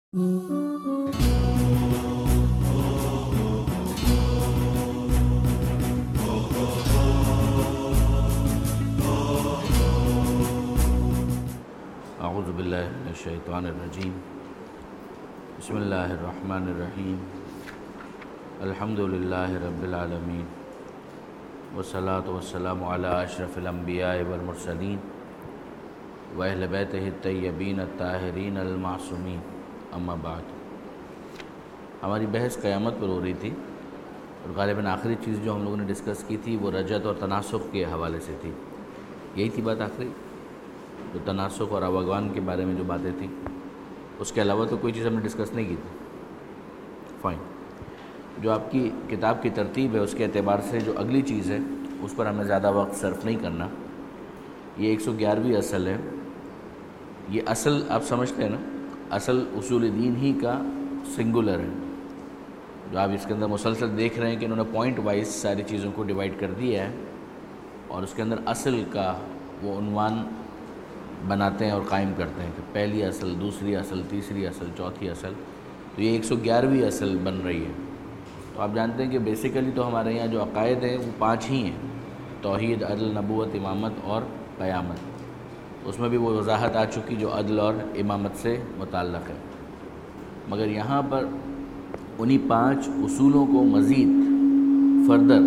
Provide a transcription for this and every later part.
اعوذ باللہ من الشیطان الرجیم بسم اللہ الرحمن الرحیم الحمد للہ رب العالمین والصلاة والسلام علی اشرف الانبیاء والمرسلین واہل بیتہ الطیبین الطاہرین المعصومین، اما بعد۔ ہماری بحث قیامت پر ہو رہی تھی اور غالباً آخری چیز جو ہم لوگوں نے ڈسکس کی تھی وہ رجعت اور تناسخ کے حوالے سے تھی۔ یہی تھی بات آخری، جو تناسخ اور اوغوان کے بارے میں جو باتیں تھیں، اس کے علاوہ تو کوئی چیز ہم نے ڈسکس نہیں کی تھی۔ فائن، جو آپ کی کتاب کی ترتیب ہے اس کے اعتبار سے جو اگلی چیز ہے اس پر ہمیں زیادہ وقت صرف نہیں کرنا۔ یہ 111ویں اصل ہے۔ یہ اصل آپ سمجھتے ہیں نا، اصل اصول دین ہی کا سنگولر ہے، جو آپ اس کے اندر مسلسل دیکھ رہے ہیں کہ انہوں نے پوائنٹ وائز ساری چیزوں کو ڈیوائڈ کر دیا ہے، اور اس کے اندر اصل کا وہ عنوان بناتے ہیں اور قائم کرتے ہیں کہ پہلی اصل، دوسری اصل، تیسری اصل، چوتھی اصل۔ تو یہ 111ویں اصل بن رہی ہے۔ تو آپ جانتے ہیں کہ بیسیکلی تو ہمارے یہاں جو عقائد ہیں وہ 5 ہی ہیں: توحید، عدل، نبوت، امامت اور قیامت۔ اس میں بھی وہ وضاحت آ چکی جو عدل اور امامت سے متعلق ہے، مگر یہاں پر انہی 5 اصولوں کو مزید فردر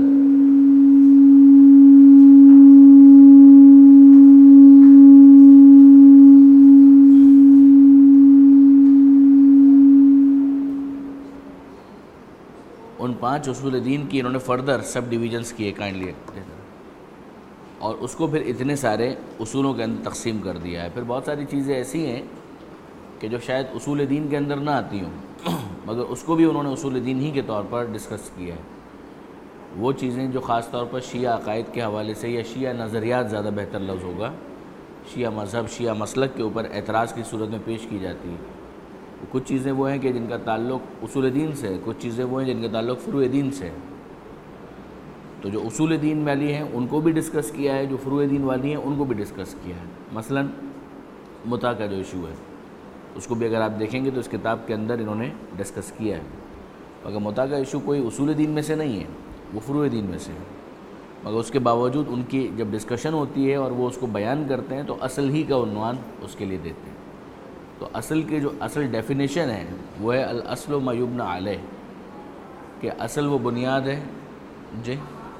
ان 5 اصول دین کی انہوں نے فردر سب ڈویژنس کیے کائنڈلی، اور اس کو پھر اتنے سارے اصولوں کے اندر تقسیم کر دیا ہے۔ پھر بہت ساری چیزیں ایسی ہیں کہ جو شاید اصول دین کے اندر نہ آتی ہوں، مگر اس کو بھی انہوں نے اصول دین ہی کے طور پر ڈسکس کیا ہے۔ وہ چیزیں جو خاص طور پر شیعہ عقائد کے حوالے سے، یا شیعہ نظریات زیادہ بہتر لفظ ہوگا، شیعہ مذہب، شیعہ مسلک کے اوپر اعتراض کی صورت میں پیش کی جاتی ہیں۔ کچھ چیزیں وہ ہیں کہ جن کا تعلق اصول دین سے ہے، کچھ چیزیں وہ ہیں جن کا تعلق فروع دین سے ہے۔ تو جو اصول دین والی ہیں ان کو بھی ڈسکس کیا ہے، جو فروع دین والی ہیں ان کو بھی ڈسکس کیا ہے۔ مثلا متع کا جو ایشو ہے اس کو بھی اگر آپ دیکھیں گے تو اس کتاب کے اندر انہوں نے ڈسکس کیا ہے، مگر متع کا ایشو کوئی اصول دین میں سے نہیں ہے، وہ فروع دین میں سے ہے، مگر اس کے باوجود ان کی جب ڈسکشن ہوتی ہے اور وہ اس کو بیان کرتے ہیں تو اصل ہی کا عنوان اس کے لیے دیتے ہیں۔ تو اصل کے جو اصل ڈیفینیشن ہے وہ ہے الاصل ما یبنى علیہ، کہ اصل وہ بنیاد ہے۔ جی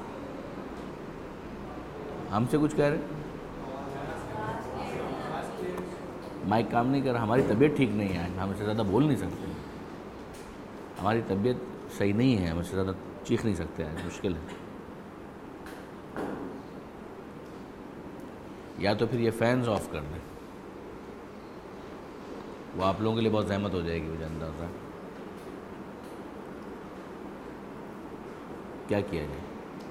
ہم سے کچھ کہہ رہے ہیں؟ مائک کام نہیں کر رہا، ہماری طبیعت ٹھیک نہیں ہے، ہم اس سے زیادہ بول نہیں سکتے، ہماری طبیعت صحیح نہیں ہے، ہم اس سے زیادہ چیخ نہیں سکتے، مشکل ہے۔ یا تو پھر یہ فینز آف کر دیں، وہ آپ لوگوں کے لیے بہت زحمت ہو جائے گی، مجھے اندازہ۔ کیا کیا جائے؟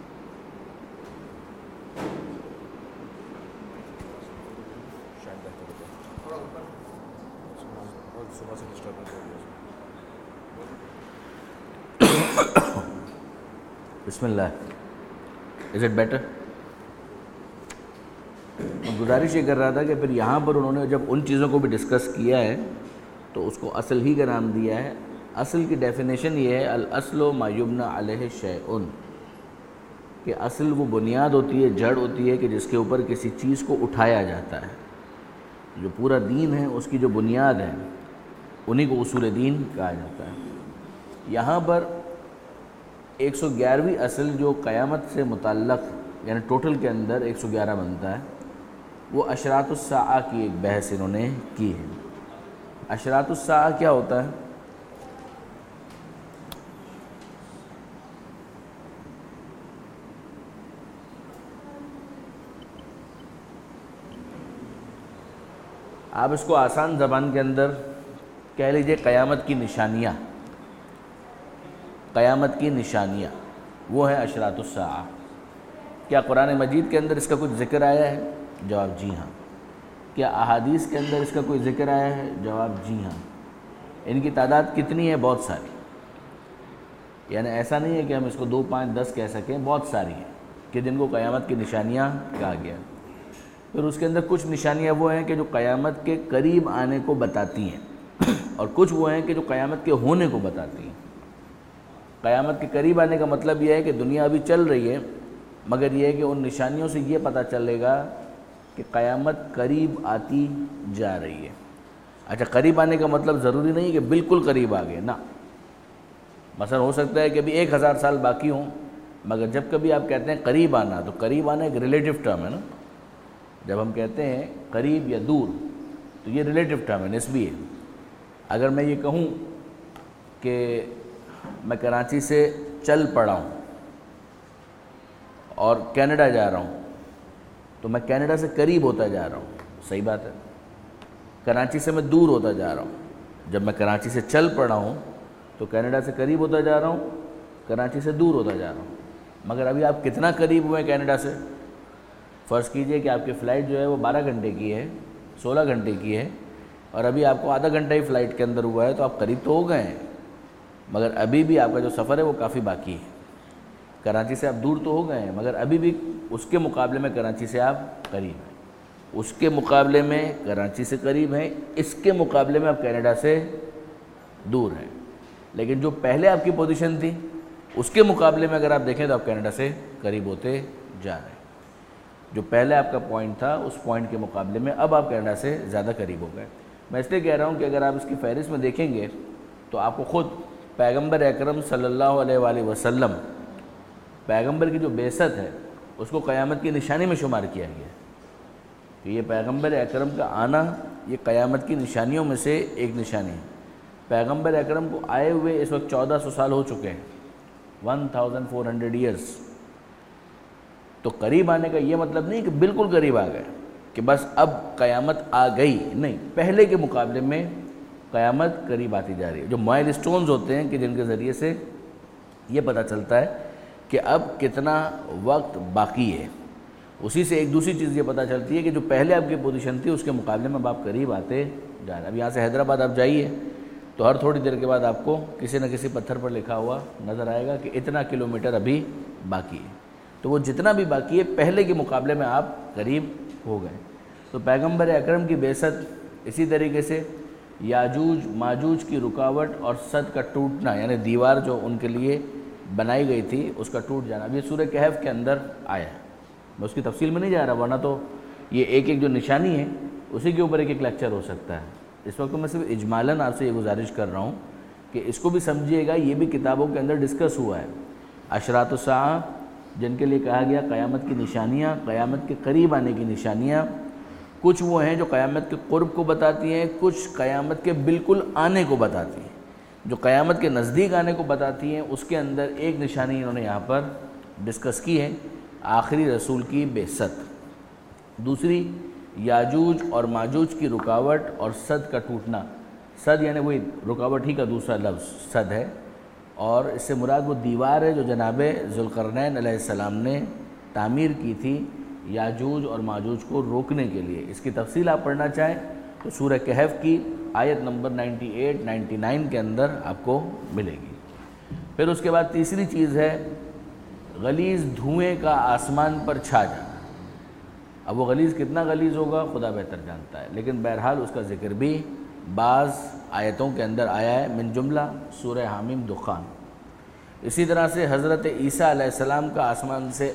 بسم اللہ، از اٹ بیٹر؟ گزارش یہ کر رہا تھا کہ پھر یہاں پر انہوں نے جب ان چیزوں کو بھی ڈسکس کیا ہے تو اس کو اصل ہی کا نام دیا ہے۔ اصل کی ڈیفینیشن یہ ہے الاصل ما یبنى علیہ شیء، کہ اصل وہ بنیاد ہوتی ہے، جڑ ہوتی ہے کہ جس کے اوپر کسی چیز کو اٹھایا جاتا ہے۔ جو پورا دین ہے اس کی جو بنیاد ہے انہی کو اصول دین کہا جاتا ہے۔ یہاں پر 111ویں اصل جو قیامت سے متعلق، یعنی ٹوٹل کے اندر 111 بنتا ہے، وہ اشراط الساعہ کی ایک بحث انہوں نے کی ہے۔ اشراط الساعہ کیا ہوتا ہے؟ آپ اس کو آسان زبان کے اندر کہہ لیجئے قیامت کی نشانیاں، قیامت کی نشانیاں وہ ہیں اشراط الساعہ۔ کیا قرآن مجید کے اندر اس کا کچھ ذکر آیا ہے؟ جواب جی ہاں۔ کیا احادیث کے اندر اس کا کوئی ذکر آیا ہے؟ جواب جی ہاں۔ ان کی تعداد کتنی ہے؟ بہت ساری، یعنی ایسا نہیں ہے کہ ہم اس کو 2، 5، 10 کہہ سکیں، بہت ساری ہیں کہ جن کو قیامت کی نشانیاں کہا گیا۔ پھر اس کے اندر کچھ نشانیاں وہ ہیں کہ جو قیامت کے قریب آنے کو بتاتی ہیں، اور کچھ وہ ہیں کہ جو قیامت کے ہونے کو بتاتی ہیں۔ قیامت کے قریب آنے کا مطلب یہ ہے کہ دنیا ابھی چل رہی ہے، مگر یہ ہے کہ ان نشانیوں سے یہ پتہ چلے گا کہ قیامت قریب آتی جا رہی ہے۔ اچھا، قریب آنے کا مطلب ضروری نہیں ہے کہ بالکل قریب آ گئے، نہ۔ مثلا ہو سکتا ہے کہ ابھی 1000 سال باقی ہوں، مگر جب کبھی آپ کہتے ہیں قریب آنا، تو قریب آنا ایک ریلیٹیو ٹرم ہے نا۔ جب ہم کہتے ہیں قریب یا دور تو یہ ریلیٹیو ٹرم ہے، نسبی ہے۔ اگر میں یہ کہوں کہ میں کراچی سے چل پڑا ہوں اور کینیڈا جا رہا ہوں، تو میں کینیڈا سے قریب ہوتا جا رہا ہوں، صحیح بات ہے۔ کراچی سے میں دور ہوتا جا رہا ہوں۔ جب میں کراچی سے چل پڑا ہوں تو کینیڈا سے قریب ہوتا جا رہا ہوں، کراچی سے دور ہوتا جا رہا ہوں۔ مگر ابھی آپ کتنا قریب ہوئے ہیں کینیڈا سے؟ فرض کیجئے کہ آپ کی فلائٹ جو ہے وہ 12 گھنٹے کی ہے، 16 گھنٹے کی ہے، اور ابھی آپ کو آدھا گھنٹہ ہی فلائٹ کے اندر ہوا ہے، تو آپ قریب تو ہو گئے ہیں، مگر ابھی بھی آپ کا جو سفر ہے وہ کافی باقی ہے۔ کراچی سے آپ دور تو ہو گئے ہیں، مگر ابھی بھی اس کے مقابلے میں کراچی سے آپ قریب ہیں، اس کے مقابلے میں کراچی سے قریب ہیں، اس کے مقابلے میں آپ کینیڈا سے دور ہیں۔ لیکن جو پہلے آپ کی پوزیشن تھی اس کے مقابلے میں اگر آپ دیکھیں تو آپ کینیڈا سے قریب ہوتے جا رہے ہیں۔ جو پہلے آپ کا پوائنٹ تھا اس پوائنٹ کے مقابلے میں اب آپ کینیڈا سے زیادہ قریب ہو گئے۔ میں اس لیے کہہ رہا ہوں کہ اگر آپ اس کی فہرست میں دیکھیں گے تو آپ کو خود پیغمبر اکرم صلی اللہ علیہ وآلہ وسلم، پیغمبر کی جو بعثت ہے اس کو قیامت کی نشانی میں شمار کیا گیا ہے کہ یہ پیغمبر اکرم کا آنا یہ قیامت کی نشانیوں میں سے ایک نشانی ہے۔ پیغمبر اکرم کو آئے ہوئے اس وقت 1400 سال ہو چکے ہیں، 1400 ایئرس۔ تو قریب آنے کا یہ مطلب نہیں کہ بالکل قریب آ گئے کہ بس اب قیامت آ گئی، نہیں، پہلے کے مقابلے میں قیامت قریب آتی جا رہی ہے۔ جو مائل سٹونز ہوتے ہیں کہ جن کے ذریعے سے یہ پتہ چلتا ہے کہ اب کتنا وقت باقی ہے، اسی سے ایک دوسری چیز یہ پتہ چلتی ہے کہ جو پہلے آپ کی پوزیشن تھی اس کے مقابلے میں اب آپ قریب آتے جا رہے ہیں۔ اب یہاں سے حیدرآباد آپ جائیے تو ہر تھوڑی دیر کے بعد آپ کو کسی نہ کسی پتھر پر لکھا ہوا نظر آئے گا کہ اتنا کلومیٹر ابھی باقی ہے۔ تو وہ جتنا بھی باقی ہے پہلے کے مقابلے میں آپ قریب ہو گئے۔ تو پیغمبر اکرم کی بعثت، اسی طریقے سے یاجوج ماجوج کی رکاوٹ اور سد کا ٹوٹنا، یعنی دیوار جو ان کے لیے بنائی گئی تھی اس کا ٹوٹ جانا، اب یہ سورہ کہف کے اندر آیا ہے۔ میں اس کی تفصیل میں نہیں جا رہا، ورنہ تو یہ ایک ایک جو نشانی ہے اسی کے اوپر ایک ایک لیکچر ہو سکتا ہے۔ اس وقت میں صرف اجمالاً آپ سے یہ گزارش کر رہا ہوں کہ اس کو بھی سمجھیے گا، یہ بھی کتابوں کے اندر ڈسکس ہوا ہے۔ اشراط الساعہ جن کے لیے کہا گیا قیامت کی نشانیاں، قیامت کے قریب آنے کی نشانیاں، کچھ وہ ہیں جو قیامت کے قرب کو بتاتی ہیں، کچھ قیامت کے بالکل آنے کو بتاتی ہیں۔ جو قیامت کے نزدیک آنے کو بتاتی ہیں اس کے اندر ایک نشانی انہوں نے یہاں پر ڈسکس کی ہے، آخری رسول کی بعثت۔ دوسری یاجوج اور ماجوج کی رکاوٹ اور سد کا ٹوٹنا۔ سد یعنی وہی رکاوٹ ہی کا دوسرا لفظ سد ہے، اور اس سے مراد وہ دیوار ہے جو جناب ذوالقرنین علیہ السلام نے تعمیر کی تھی یاجوج اور ماجوج کو روکنے کے لیے۔ اس کی تفصیل آپ پڑھنا چاہیں تو سورہ کہف کی آیت نمبر 98 99 کے اندر آپ کو ملے گی۔ پھر اس کے بعد تیسری چیز ہے غلیظ دھوئیں کا آسمان پر چھا جانا۔ اب وہ غلیظ کتنا غلیظ ہوگا خدا بہتر جانتا ہے، لیکن بہرحال اس کا ذکر بھی بعض آیتوں کے اندر آیا ہے، من جملہ سورہ حامیم دخان۔ اسی طرح سے حضرت عیسیٰ علیہ السلام کا آسمان سے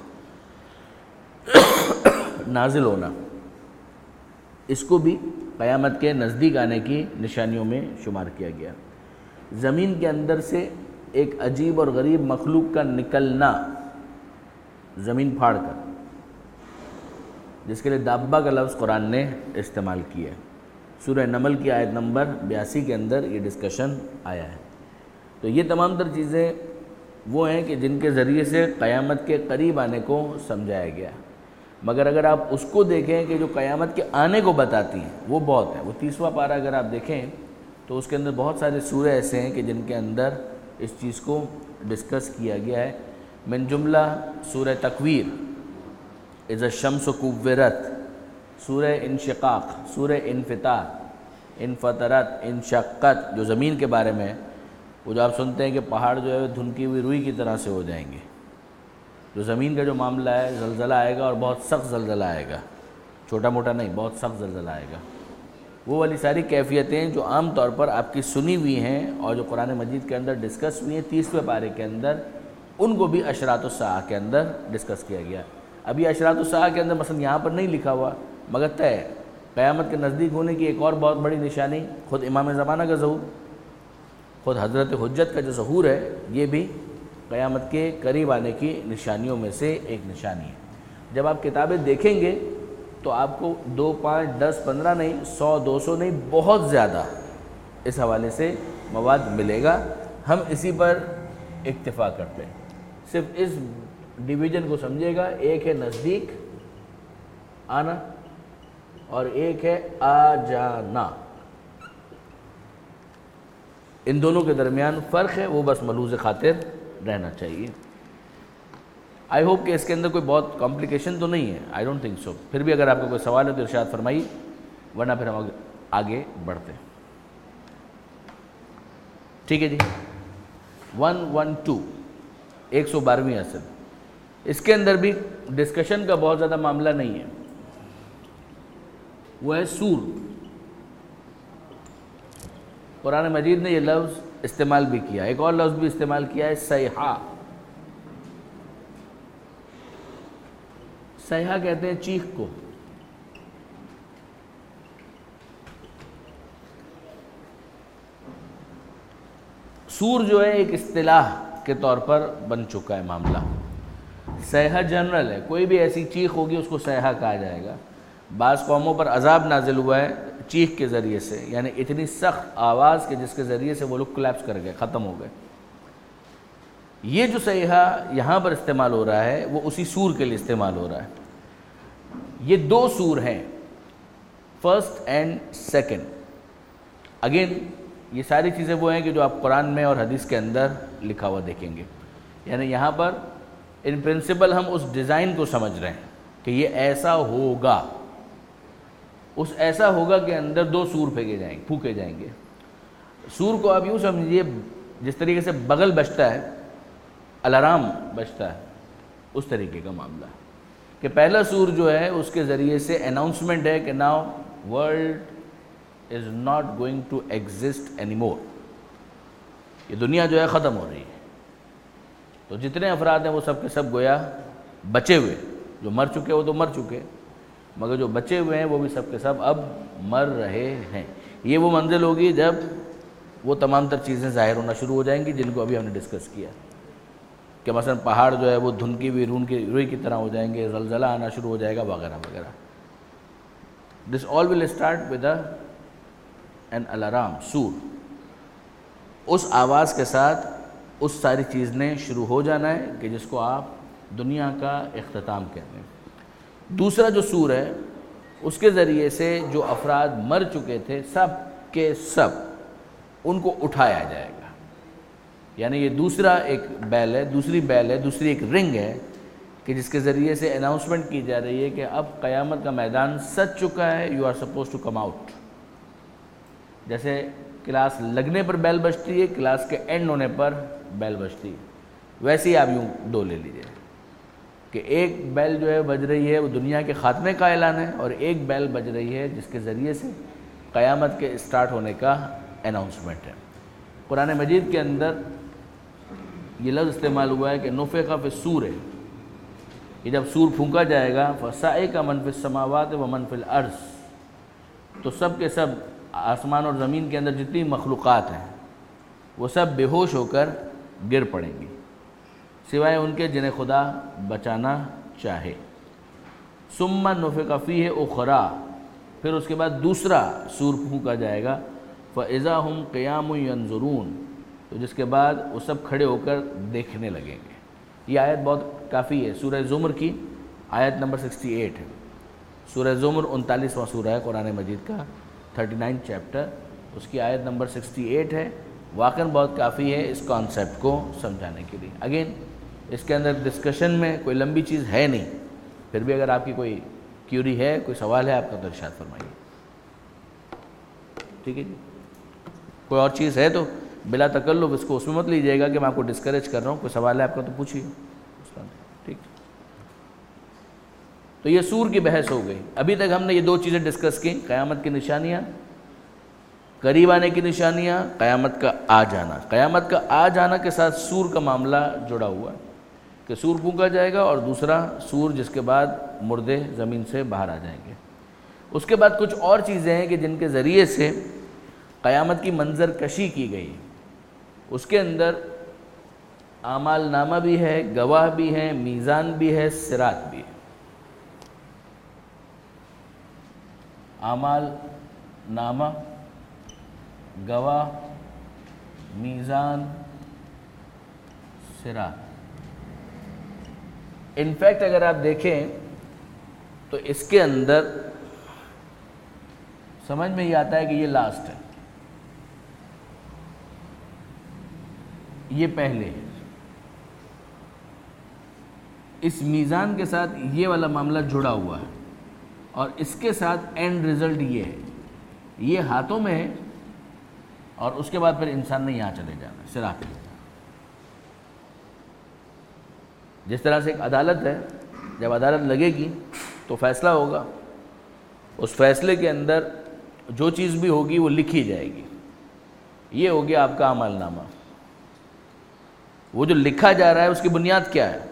نازل ہونا، اس کو بھی قیامت کے نزدیک آنے کی نشانیوں میں شمار کیا گیا۔ زمین کے اندر سے ایک عجیب اور غریب مخلوق کا نکلنا، زمین پھاڑ کر، جس کے لیے دابہ کا لفظ قرآن نے استعمال کیا ہے۔ سورہ نمل کی آیت نمبر 82 کے اندر یہ ڈسکشن آیا ہے۔ تو یہ تمام تر چیزیں وہ ہیں کہ جن کے ذریعے سے قیامت کے قریب آنے کو سمجھایا گیا، مگر اگر آپ اس کو دیکھیں کہ جو قیامت کے آنے کو بتاتی ہیں وہ بہت ہے۔ وہ 30واں پارہ اگر آپ دیکھیں تو اس کے اندر بہت سارے سورہ ایسے ہیں کہ جن کے اندر اس چیز کو ڈسکس کیا گیا ہے۔ من جملہ سورہ تکویر، اذا الشمس کورت، سورہ انشقاق، سورہ انفطار، انفطرت، انشقت، جو زمین کے بارے میں ہے، وہ جو آپ سنتے ہیں کہ پہاڑ جو ہے دھنکی ہوئی روئی کی طرح سے ہو جائیں گے۔ جو زمین کا جو معاملہ ہے، زلزلہ آئے گا اور بہت سخت زلزلہ آئے گا، چھوٹا موٹا نہیں، بہت سخت زلزلہ آئے گا۔ وہ والی ساری کیفیتیں جو عام طور پر آپ کی سنی ہوئی ہیں اور جو قرآن مجید کے اندر ڈسکس ہوئی ہیں 30ویں پارے کے اندر، ان کو بھی اشراط الساعہ کے اندر ڈسکس کیا گیا۔ اب یہ اشراط الساعہ کے اندر مثلا یہاں پر نہیں لکھا ہوا، مگر طے ہے قیامت کے نزدیک ہونے کی ایک اور بہت بڑی نشانی خود امام زمانہ کا ظہور، خود حضرت حجت کا جو ظہور ہے، یہ بھی قیامت کے قریب آنے کی نشانیوں میں سے ایک نشانی ہے۔ جب آپ کتابیں دیکھیں گے تو آپ کو 2، 5، 10، 15 نہیں، 100، 200 نہیں، بہت زیادہ اس حوالے سے مواد ملے گا۔ ہم اسی پر اکتفا کرتے ہیں، صرف اس ڈویژن کو سمجھے گا، ایک ہے نزدیک آنا اور ایک ہے آ جانا، ان دونوں کے درمیان فرق ہے، وہ بس ملحوظ خاطر رہنا چاہیے۔ آئی ہوپ کہ اس کے اندر کوئی بہت کمپلیکیشن تو نہیں ہے، آئی ڈونٹ تھنک سو۔ پھر بھی اگر آپ کو کوئی سوال ہے تو ارشاد فرمائیے، ورنہ پھر ہم آگے بڑھتے ہیں۔ ٹھیک ہے جی، 112 112ویں اصل، اس کے اندر بھی ڈسکشن کا بہت زیادہ معاملہ نہیں ہے، وہ ہے سور۔ قرآن مجید نے یہ لفظ استعمال بھی کیا، ایک اور لفظ بھی استعمال کیا ہے صیحہ۔ صیحہ کہتے ہیں چیخ کو۔ سور جو ہے ایک اصطلاح کے طور پر بن چکا ہے معاملہ، صیحہ جنرل ہے، کوئی بھی ایسی چیخ ہوگی اس کو صیحہ کہا جائے گا۔ بعض قوموں پر عذاب نازل ہوا ہے چیخ کے ذریعے سے، یعنی اتنی سخت آواز کہ جس کے ذریعے سے وہ لوگ کلیپس کر گئے، ختم ہو گئے۔ یہ جو صیحہ یہاں پر استعمال ہو رہا ہے وہ اسی سور کے لیے استعمال ہو رہا ہے۔ یہ دو سور ہیں، فرسٹ اینڈ سیکنڈ۔ اگین یہ ساری چیزیں وہ ہیں کہ جو آپ قرآن میں اور حدیث کے اندر لکھا ہوا دیکھیں گے، یعنی یہاں پر ان پرنسپل ہم اس ڈیزائن کو سمجھ رہے ہیں کہ یہ ایسا ہوگا، اس ایسا ہوگا کے اندر دو سور پھونکے جائیں گے۔ سور کو آپ یوں سمجھیے جس طریقے سے بغل بجتا ہے، الارم بجتا ہے، اس طریقے کا معاملہ ہے کہ پہلا سور جو ہے اس کے ذریعے سے اناؤنسمنٹ ہے کہ now world is not going to exist any more, یہ دنیا جو ہے ختم ہو رہی ہے۔ تو جتنے افراد ہیں وہ سب کے سب گویا بچے ہوئے، جو مر چکے وہ تو مر چکے، مگر جو بچے ہوئے ہیں وہ بھی سب کے سب اب مر رہے ہیں۔ یہ وہ منزل ہوگی جب وہ تمام تر چیزیں ظاہر ہونا شروع ہو جائیں گی جن کو ابھی ہم نے ڈسکس کیا، کہ مثلا پہاڑ جو ہے وہ دھنکی ہوئی روئی کی طرح ہو جائیں گے، زلزلہ آنا شروع ہو جائے گا وغیرہ وغیرہ۔ This all will start with an alarm, sure. اس آواز کے ساتھ اس ساری چیز نے شروع ہو جانا ہے کہ جس کو آپ دنیا کا اختتام کہتے ہیں۔ دوسرا جو سور ہے اس کے ذریعے سے جو افراد مر چکے تھے سب کے سب ان کو اٹھایا جائے گا، یعنی یہ دوسرا ایک بیل ہے، دوسری ایک رنگ ہے کہ جس کے ذریعے سے اناؤنسمنٹ کی جا رہی ہے کہ اب قیامت کا میدان سج چکا ہے، you are suppose to come out. جیسے کلاس لگنے پر بیل بجتی ہے، کلاس کے اینڈ ہونے پر بیل بجتی ہے، ویسے ہی آپ یوں دو لے لیجئے کہ ایک بیل جو ہے بج رہی ہے وہ دنیا کے خاتمے کا اعلان ہے، اور ایک بیل بج رہی ہے جس کے ذریعے سے قیامت کے اسٹارٹ ہونے کا اناؤنسمنٹ ہے۔ قرآن مجید کے اندر یہ لفظ استعمال ہوا ہے کہ نفخ فی الصور ہے، کہ جب سور پھونکا جائے گا فصعق من فی السماوات ومن فی الارض، تو سب کے سب آسمان اور زمین کے اندر جتنی مخلوقات ہیں وہ سب بے ہوش ہو کر گر پڑیں گی، سوائے ان کے جنہیں خدا بچانا چاہے۔ ثم نفخ فیہ اخری، پھر اس کے بعد دوسرا سور پھونکا جائے گا، فاذا ہم قیام ینظرون، تو جس کے بعد وہ سب کھڑے ہو کر دیکھنے لگیں گے۔ یہ آیت بہت کافی ہے، سورہ زمر کی آیت نمبر 68 ہے۔ سورہ زمر 39واں سورہ ہے قرآن مجید کا، 39 چیپٹر، اس کی آیت نمبر 68 ہے۔ واقعاً بہت کافی ہے اس کانسیپٹ کو سمجھانے کے لیے۔ اگین اس کے اندر ڈسکشن میں کوئی لمبی چیز ہے نہیں، پھر بھی اگر آپ کی کوئی کیوری ہے، کوئی سوال ہے آپ کا تو ارشاد فرمائیے۔ ٹھیک ہے جی، کوئی اور چیز ہے تو بلا تکلف اس کو اس میں مت لیجیے گا کہ میں آپ کو ڈسکریج کر رہا ہوں، کوئی سوال ہے آپ کا تو پوچھیے۔ ٹھیک، تو یہ سور کی بحث ہو گئی۔ ابھی تک ہم نے یہ دو چیزیں ڈسکس کی، قیامت کی نشانیاں قریب آنے کی نشانیاں، قیامت کا آ جانا۔ قیامت کا آ جانا کے ساتھ سور کا معاملہ جڑا ہوا ہے کہ سور پھونکا جائے گا، اور دوسرا سور جس کے بعد مردے زمین سے باہر آ جائیں گے۔ اس کے بعد کچھ اور چیزیں ہیں کہ جن کے ذریعے سے قیامت کی منظر کشی کی گئی۔ اس کے اندر اعمال نامہ بھی ہے، گواہ بھی ہے، میزان بھی ہے، صراط بھی ہے۔ اعمال نامہ، گواہ، میزان، صراط۔ انفیکٹ اگر آپ دیکھیں تو اس کے اندر سمجھ میں یہ آتا ہے کہ یہ لاسٹ ہے، یہ پہلے ہے۔ اس میزان کے ساتھ یہ والا معاملہ جڑا ہوا ہے، اور اس کے ساتھ اینڈ رزلٹ یہ ہے، یہ ہاتھوں میں ہے، اور اس کے بعد پھر انسان نے یہاں چلے جانا ہے، صراط پہ۔ جس طرح سے ایک عدالت ہے، جب عدالت لگے گی تو فیصلہ ہوگا، اس فیصلے کے اندر جو چیز بھی ہوگی وہ لکھی جائے گی۔ یہ ہو گیا آپ کا اعمال نامہ۔ وہ جو لکھا جا رہا ہے اس کی بنیاد کیا ہے؟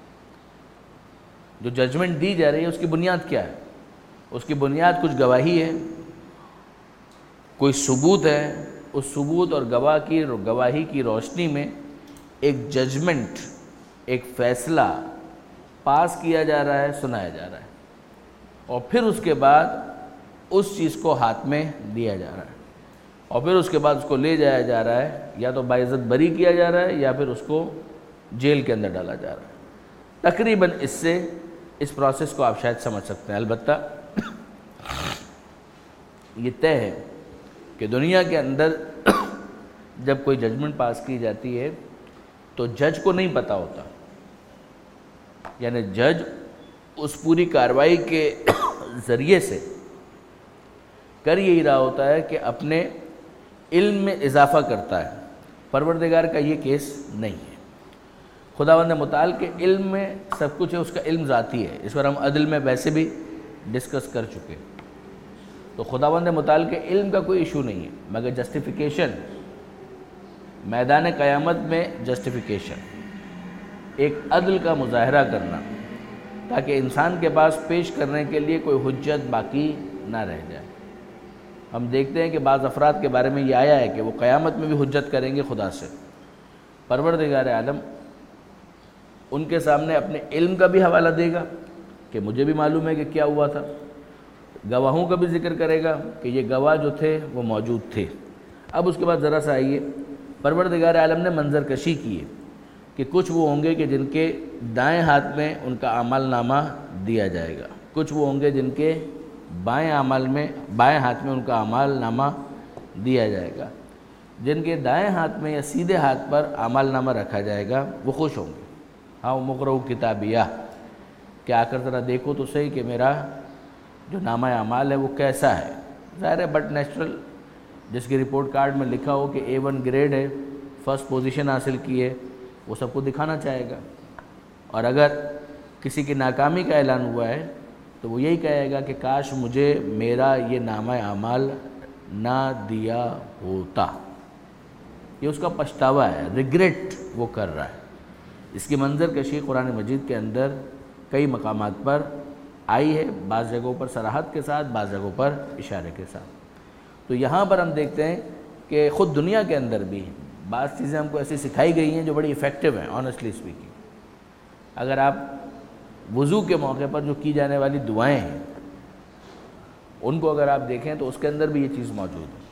جو ججمنٹ دی جا رہی ہے اس کی بنیاد کیا ہے؟ اس کی بنیاد کچھ گواہی ہے، کوئی ثبوت ہے۔ اس ثبوت اور گواہی کی روشنی میں ایک ججمنٹ، ایک فیصلہ پاس کیا جا رہا ہے، سنایا جا رہا ہے، اور پھر اس کے بعد اس چیز کو ہاتھ میں دیا جا رہا ہے، اور پھر اس کے بعد اس کو لے جایا جا رہا ہے، یا تو باعزت بری کیا جا رہا ہے یا پھر اس کو جیل کے اندر ڈالا جا رہا ہے۔ تقریباً اس پروسیس کو آپ شاید سمجھ سکتے ہیں۔ البتہ یہ طے ہے کہ دنیا کے اندر جب کوئی ججمنٹ پاس کی جاتی ہے تو جج کو نہیں پتہ ہوتا، یعنی جج اس پوری کارروائی کے ذریعے سے کر یہی رہا ہوتا ہے کہ اپنے علم میں اضافہ کرتا ہے۔ پروردگار کا یہ کیس نہیں ہے۔ خداوند متعال کے علم میں سب کچھ ہے، اس کا علم ذاتی ہے۔ اس پر ہم عدل میں ویسے بھی ڈسکس کر چکے۔ تو خداوند متعال کے علم کا کوئی ایشو نہیں ہے، مگر جسٹیفیکیشن، میدان قیامت میں جسٹیفیکیشن، ایک عدل کا مظاہرہ کرنا، تاکہ انسان کے پاس پیش کرنے کے لیے کوئی حجت باقی نہ رہ جائے۔ ہم دیکھتے ہیں کہ بعض افراد کے بارے میں یہ آیا ہے کہ وہ قیامت میں بھی حجت کریں گے خدا سے۔ پروردگار عالم ان کے سامنے اپنے علم کا بھی حوالہ دے گا کہ مجھے بھی معلوم ہے کہ کیا ہوا تھا، گواہوں کا بھی ذکر کرے گا کہ یہ گواہ جو تھے وہ موجود تھے۔ اب اس کے بعد ذرا سا آئیے، پروردگار عالم نے منظر کشی کی ہے کہ کچھ وہ ہوں گے کہ جن کے دائیں ہاتھ میں ان کا اعمال نامہ دیا جائے گا، کچھ وہ ہوں گے جن کے بائیں ہاتھ میں ان کا اعمال نامہ دیا جائے گا۔ جن کے دائیں ہاتھ میں یا سیدھے ہاتھ پر اعمال نامہ رکھا جائے گا وہ خوش ہوں گے۔ ہاں مقرؤ کتابیہ، کہ آ کر ذرا دیکھو تو صحیح کہ میرا جو نامہ اعمال ہے وہ کیسا ہے۔ ظاہر ہے بٹ نیچرل، جس کی رپورٹ کارڈ میں لکھا ہو کہ A1 گریڈ ہے، فرسٹ پوزیشن حاصل کی ہے، وہ سب کو دکھانا چاہے گا۔ اور اگر کسی کی ناکامی کا اعلان ہوا ہے تو وہ یہی کہے گا کہ کاش مجھے میرا یہ نامہ اعمال نہ دیا ہوتا۔ یہ اس کا پچھتاوا ہے، ریگریٹ وہ کر رہا ہے۔ اس کی منظر کشی قرآن مجید کے اندر کئی مقامات پر آئی ہے، بعض جگہوں پر صراحت کے ساتھ، بعض جگہوں پر اشارے کے ساتھ۔ تو یہاں پر ہم دیکھتے ہیں کہ خود دنیا کے اندر بھی بعض چیزیں ہم کو ایسی سکھائی گئی ہیں جو بڑی ایفیکٹو ہیں، آنیسٹلی اسپیکنگ۔ اگر آپ وضو کے موقع پر جو کی جانے والی دعائیں ہیں ان کو اگر آپ دیکھیں تو اس کے اندر بھی یہ چیز موجود ہے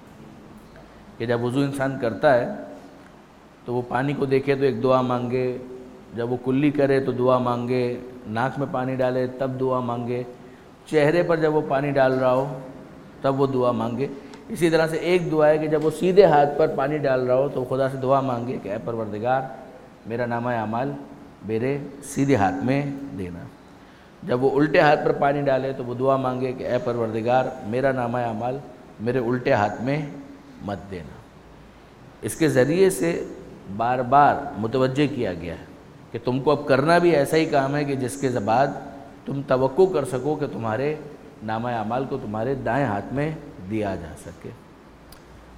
کہ جب وضو انسان کرتا ہے تو وہ پانی کو دیکھے تو ایک دعا مانگے، جب وہ کلی کرے تو دعا مانگے، ناک میں پانی ڈالے تب دعا مانگے، چہرے پر جب وہ پانی ڈال رہا ہو تب وہ دعا مانگے۔ اسی طرح سے ایک دعا ہے کہ جب وہ سیدھے ہاتھ پر پانی ڈال رہا ہو تو خدا سے دعا مانگے کہ اے پروردگار میرا نامہ اعمال میرے سیدھے ہاتھ میں دینا۔ جب وہ الٹے ہاتھ پر پانی ڈالے تو وہ دعا مانگے کہ اے پروردگار میرا نامہ اعمال میرے الٹے ہاتھ میں مت دینا۔ اس کے ذریعے سے بار بار متوجہ کیا گیا ہے کہ تم کو اب کرنا بھی ایسا ہی کام ہے کہ جس کے بعد تم توقع کر سکو کہ تمہارے نامہ اعمال کو تمہارے دائیں ہاتھ میں دیا جا سکے۔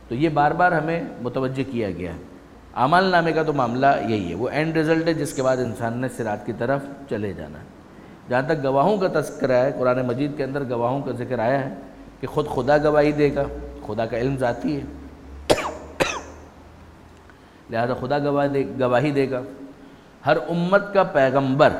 تو یہ بار بار ہمیں متوجہ کیا گیا ہے۔ اعمال نامے کا تو معاملہ یہی ہے، وہ اینڈ رزلٹ ہے جس کے بعد انسان نے صراط کی طرف چلے جانا ہے۔ جہاں تک گواہوں کا تذکرہ ہے، قرآن مجید کے اندر گواہوں کا ذکر آیا ہے کہ خود خدا گواہی دے گا، خدا کا علم ذاتی ہے، لہذا خدا گواہی دے گا۔ ہر امت کا پیغمبر،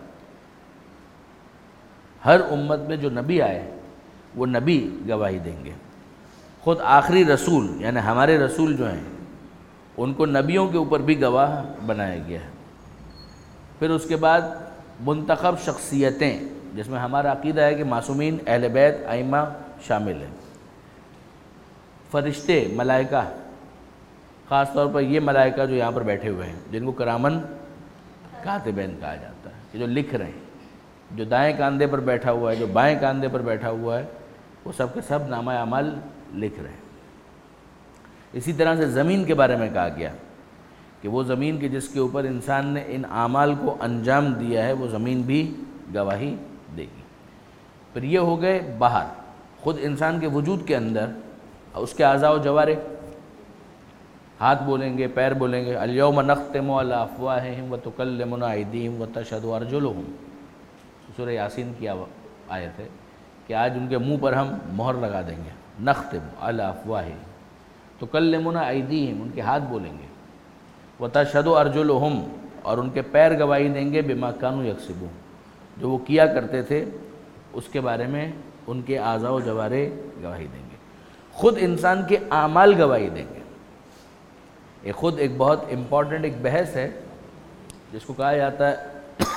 ہر امت میں جو نبی آئے وہ نبی گواہی دیں گے۔ خود آخری رسول یعنی ہمارے رسول جو ہیں ان کو نبیوں کے اوپر بھی گواہ بنایا گیا ہے۔ پھر اس کے بعد منتخب شخصیتیں، جس میں ہمارا عقیدہ ہے کہ معصومین، اہل بیت، ائمہ شامل ہیں۔ فرشتے، ملائکہ، خاص طور پر یہ ملائکہ جو یہاں پر بیٹھے ہوئے ہیں جن کو کرامن کاتبین کہا جاتا ہے، کہ جو لکھ رہے ہیں، جو دائیں کاندھے پر بیٹھا ہوا ہے، جو بائیں کاندھے پر بیٹھا ہوا ہے، وہ سب کے سب نامہ اعمال لکھ رہے ہیں۔ اسی طرح سے زمین کے بارے میں کہا گیا کہ وہ زمین کہ جس کے اوپر انسان نے ان اعمال کو انجام دیا ہے، وہ زمین بھی گواہی دے گی۔ پھر یہ ہو گئے باہر، خود انسان کے وجود کے اندر اس کے اعضاء و جوارح، ہاتھ بولیں گے، پیر بولیں گے۔ الیوم نختم علی افواہہم وتکلمنا ایدیہم وتشہد ارجلہم، سورہ یاسین کی آیت ہے کہ آج ان کے منہ پر ہم مہر لگا دیں گے۔ نختم علی افواہہم تکلمنا ایدیہم، ان کے ہاتھ بولیں گے، وتشہد ارجلہم، اور ان کے پیر گواہی دیں گے، بما کانوا یکسبون، جو وہ کیا کرتے تھے اس کے بارے میں ان کے اعضاء و جوارح گواہی دیں گے۔ خود انسان کے اعمال گواہی دیں گے۔ یہ خود ایک بہت امپورٹنٹ ایک بحث ہے جس کو کہا جاتا ہے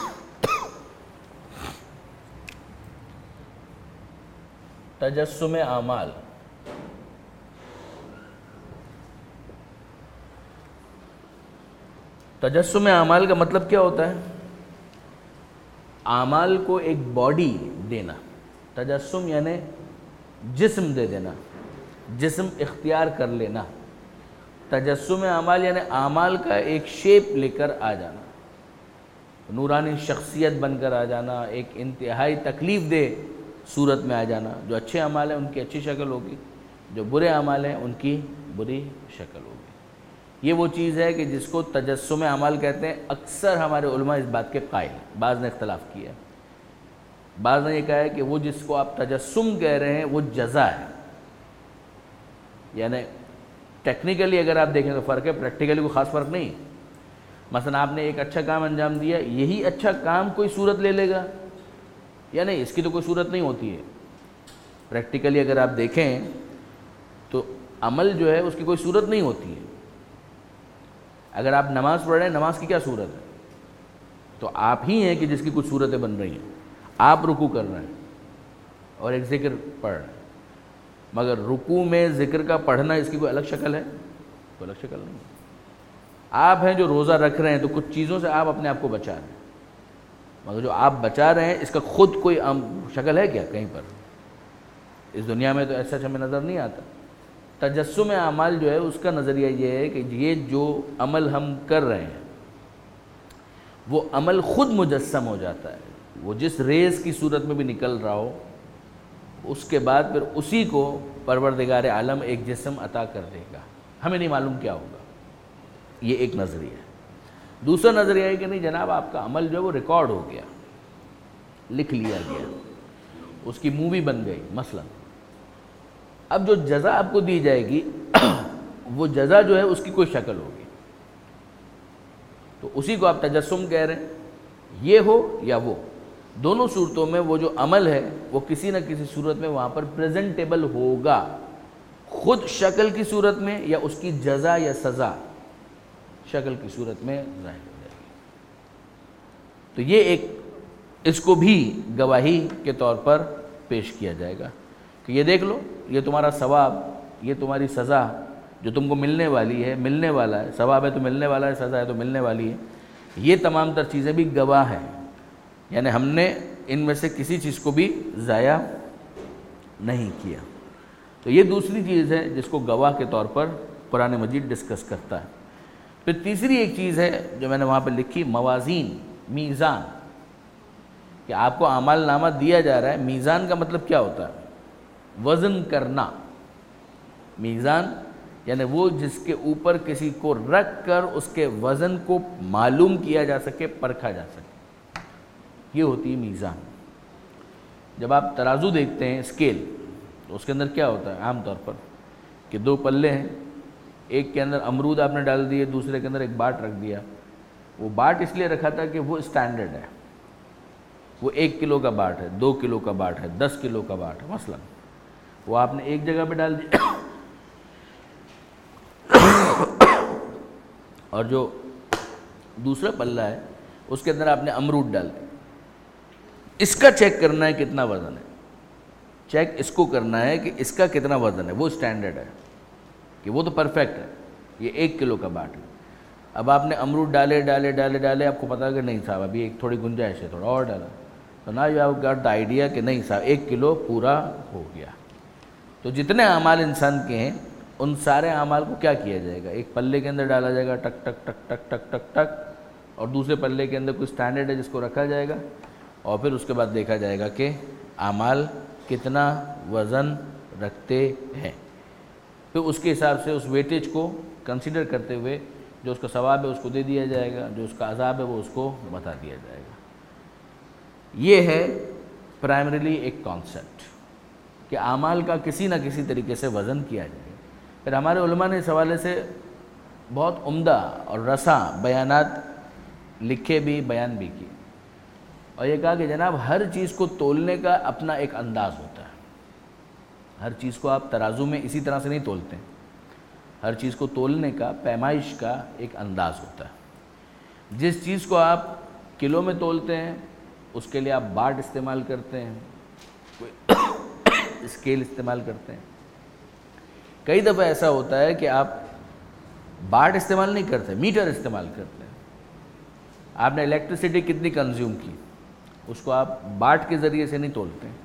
تجسم اعمال۔ تجسم اعمال کا مطلب کیا ہوتا ہے؟ اعمال کو ایک باڈی دینا۔ تجسم یعنی جسم دے دینا، جسم اختیار کر لینا۔ تجسم اعمال یعنی اعمال کا ایک شیپ لے کر آ جانا، نورانی شخصیت بن کر آ جانا، ایک انتہائی تکلیف دہ صورت میں آ جانا۔ جو اچھے اعمال ہیں ان کی اچھی شکل ہوگی، جو برے اعمال ہیں ان کی بری شکل ہوگی۔ یہ وہ چیز ہے کہ جس کو تجسم اعمال کہتے ہیں۔ اکثر ہمارے علماء اس بات کے قائل، بعض نے اختلاف کیا، بعض نے یہ کہا ہے کہ وہ جس کو آپ تجسم کہہ رہے ہیں وہ جزا ہے، یعنی ٹیکنیکلی اگر آپ دیکھیں تو فرق ہے، پریکٹیکلی کوئی خاص فرق نہیں۔ مثلا آپ نے ایک اچھا کام انجام دیا، یہی اچھا کام کوئی صورت لے لے گا یا نہیں؟ اس کی تو کوئی صورت نہیں ہوتی ہے۔ پریکٹیکلی اگر آپ دیکھیں تو عمل جو ہے اس کی کوئی صورت نہیں ہوتی ہے۔ اگر آپ نماز پڑھ رہے ہیں، نماز کی کیا صورت ہے؟ تو آپ ہی ہیں کہ جس کی کچھ صورتیں بن رہی ہیں۔ آپ رکوع کر رہے ہیں اور ایک ذکر پڑھ رہے ہیں، مگر رکوع میں ذکر کا پڑھنا اس کی کوئی الگ شکل ہے؟ کوئی الگ شکل نہیں۔ آپ ہیں جو روزہ رکھ رہے ہیں تو کچھ چیزوں سے آپ اپنے آپ کو بچا رہے ہیں، مگر جو آپ بچا رہے ہیں اس کا خود کوئی شکل ہے کیا کہیں پر؟ اس دنیا میں تو ایسا ہمیں نظر نہیں آتا۔ تجسم اعمال جو ہے اس کا نظریہ یہ ہے کہ یہ جو عمل ہم کر رہے ہیں وہ عمل خود مجسم ہو جاتا ہے، وہ جس ریز کی صورت میں بھی نکل رہا ہو، اس کے بعد پھر اسی کو پروردگار عالم ایک جسم عطا کر دے گا، ہمیں نہیں معلوم کیا ہوگا۔ یہ ایک نظریہ ہے۔ دوسرا نظریہ ہے کہ نہیں جناب، آپ کا عمل جو ہے وہ ریکارڈ ہو گیا، لکھ لیا گیا، اس کی مووی بن گئی مثلا۔ اب جو جزا آپ کو دی جائے گی وہ جزا جو ہے اس کی کوئی شکل ہوگی، تو اسی کو آپ تجسم کہہ رہے ہیں۔ یہ ہو یا وہ، دونوں صورتوں میں وہ جو عمل ہے وہ کسی نہ کسی صورت میں وہاں پر پریزنٹیبل ہوگا، خود شکل کی صورت میں یا اس کی جزا یا سزا شکل کی صورت میں ظاہر ہو جائے گی۔ تو یہ ایک اس کو بھی گواہی کے طور پر پیش کیا جائے گا کہ یہ دیکھ لو، یہ تمہارا ثواب، یہ تمہاری سزا جو تم کو ملنے والی ہے، ملنے والا ہے، ثواب ہے تو ملنے والا ہے، سزا ہے تو ملنے والی ہے۔ یہ تمام تر چیزیں بھی گواہ ہیں، یعنی ہم نے ان میں سے کسی چیز کو بھی ضائع نہیں کیا۔ تو یہ دوسری چیز ہے جس کو گواہ کے طور پر قرآن مجید ڈسکس کرتا ہے۔ پھر تیسری ایک چیز ہے جو میں نے وہاں پہ لکھی، موازین، میزان، کہ آپ کو اعمال نامہ دیا جا رہا ہے۔ میزان کا مطلب کیا ہوتا ہے؟ وزن کرنا۔ میزان یعنی وہ جس کے اوپر کسی کو رکھ کر اس کے وزن کو معلوم کیا جا سکے، پرکھا جا سکے، یہ ہوتی ہے میزان۔ جب آپ ترازو دیکھتے ہیں، اسکیل، تو اس کے اندر کیا ہوتا ہے عام طور پر کہ دو پلے ہیں، ایک کے اندر امرود آپ نے ڈال دیے، دوسرے کے اندر ایک باٹ رکھ دیا۔ وہ باٹ اس لیے رکھا تھا کہ وہ اسٹینڈرڈ ہے، وہ 1 کلو کا باٹ ہے، 2 کلو کا باٹ ہے، 10 کلو کا باٹ ہے مثلا، وہ آپ نے ایک جگہ پہ ڈال دیا، اور جو دوسرا پلہ ہے اس کے اندر آپ نے امرود ڈال دیا۔ اس کا چیک کرنا ہے کتنا وزن ہے، چیک اس کو کرنا ہے کہ اس کا کتنا وزن ہے، وہ اسٹینڈرڈ ہے کہ وہ تو پرفیکٹ ہے، یہ 1 کلو کا باٹ ہے۔ اب آپ نے امرود ڈالے ڈالے ڈالے ڈالے، آپ کو پتا کہ نہیں صاحب ابھی ایک تھوڑی گنجائش ہے، تھوڑا اور ڈالا، تو نا you have got the idea کہ نہیں صاحب 1 کلو پورا ہو گیا۔ تو جتنے اعمال انسان کے ہیں ان سارے اعمال کو کیا کیا جائے گا، ایک پلے کے اندر ڈالا جائے گا، ٹک ٹک ٹک ٹک ٹک ٹک ٹک، اور دوسرے پلے کے اندر کوئی اسٹینڈرڈ ہے جس کو رکھا جائے گا، اور پھر اس کے بعد دیکھا جائے گا کہ اعمال کتنا وزن رکھتے ہیں۔ پھر اس کے حساب سے اس ویٹیج کو کنسیڈر کرتے ہوئے جو اس کا ثواب ہے اس کو دے دیا جائے گا، جو اس کا عذاب ہے وہ اس کو بتا دیا جائے گا۔ یہ ہے پرائمریلی ایک کانسیپٹ کہ اعمال کا کسی نہ کسی طریقے سے وزن کیا جائے۔ پھر ہمارے علماء نے اس حوالے سے بہت عمدہ اور رساں بیانات لکھے بھی، بیان بھی کیے، اور یہ کہا کہ جناب ہر چیز کو تولنے کا اپنا ایک انداز ہوتا ہے، ہر چیز کو آپ ترازو میں اسی طرح سے نہیں تولتے ہیں، ہر چیز کو تولنے کا، پیمائش کا ایک انداز ہوتا ہے۔ جس چیز کو آپ کلو میں تولتے ہیں اس کے لیے آپ باٹ استعمال کرتے ہیں، کوئی اسکیل استعمال کرتے ہیں۔ کئی دفعہ ایسا ہوتا ہے کہ آپ باٹ استعمال نہیں کرتے، میٹر استعمال کرتے ہیں۔ آپ نے الیکٹریسٹی کتنی کنزیوم کی اس کو آپ باٹ کے ذریعے سے نہیں تولتے ہیں،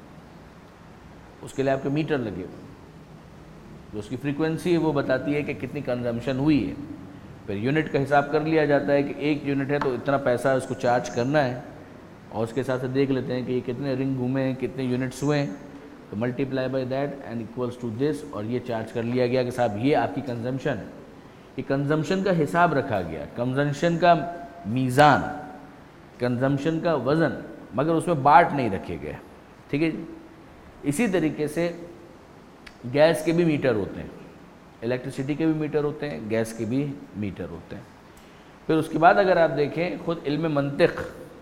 اس کے لیے آپ کے میٹر لگے ہوئے ہیں، جو اس کی فریکوینسی ہے وہ بتاتی ہے کہ کتنی کنزمپشن ہوئی ہے۔ پھر یونٹ کا حساب کر لیا جاتا ہے کہ 1 یونٹ ہے تو اتنا پیسہ اس کو چارج کرنا ہے، اور اس کے ساتھ دیکھ لیتے ہیں کہ یہ کتنے رنگ گھومے ہیں، کتنے یونٹس ہوئے ہیں، تو multiply by that and equals to this, اور یہ چارج کر لیا گیا کہ صاحب یہ آپ کی کنزمپشن ہے۔ یہ کنزمپشن کا حساب رکھا گیا، کنزمپشن کا میزان، کنزمپشن کا وزن، مگر اس میں باٹ نہیں رکھے گئے، ٹھیک ہے جی۔ اسی طریقے سے گیس کے بھی میٹر ہوتے ہیں، الیکٹریسٹی کے بھی میٹر ہوتے ہیں، گیس کے بھی میٹر ہوتے ہیں۔ پھر اس کے بعد اگر آپ دیکھیں خود علم منطق،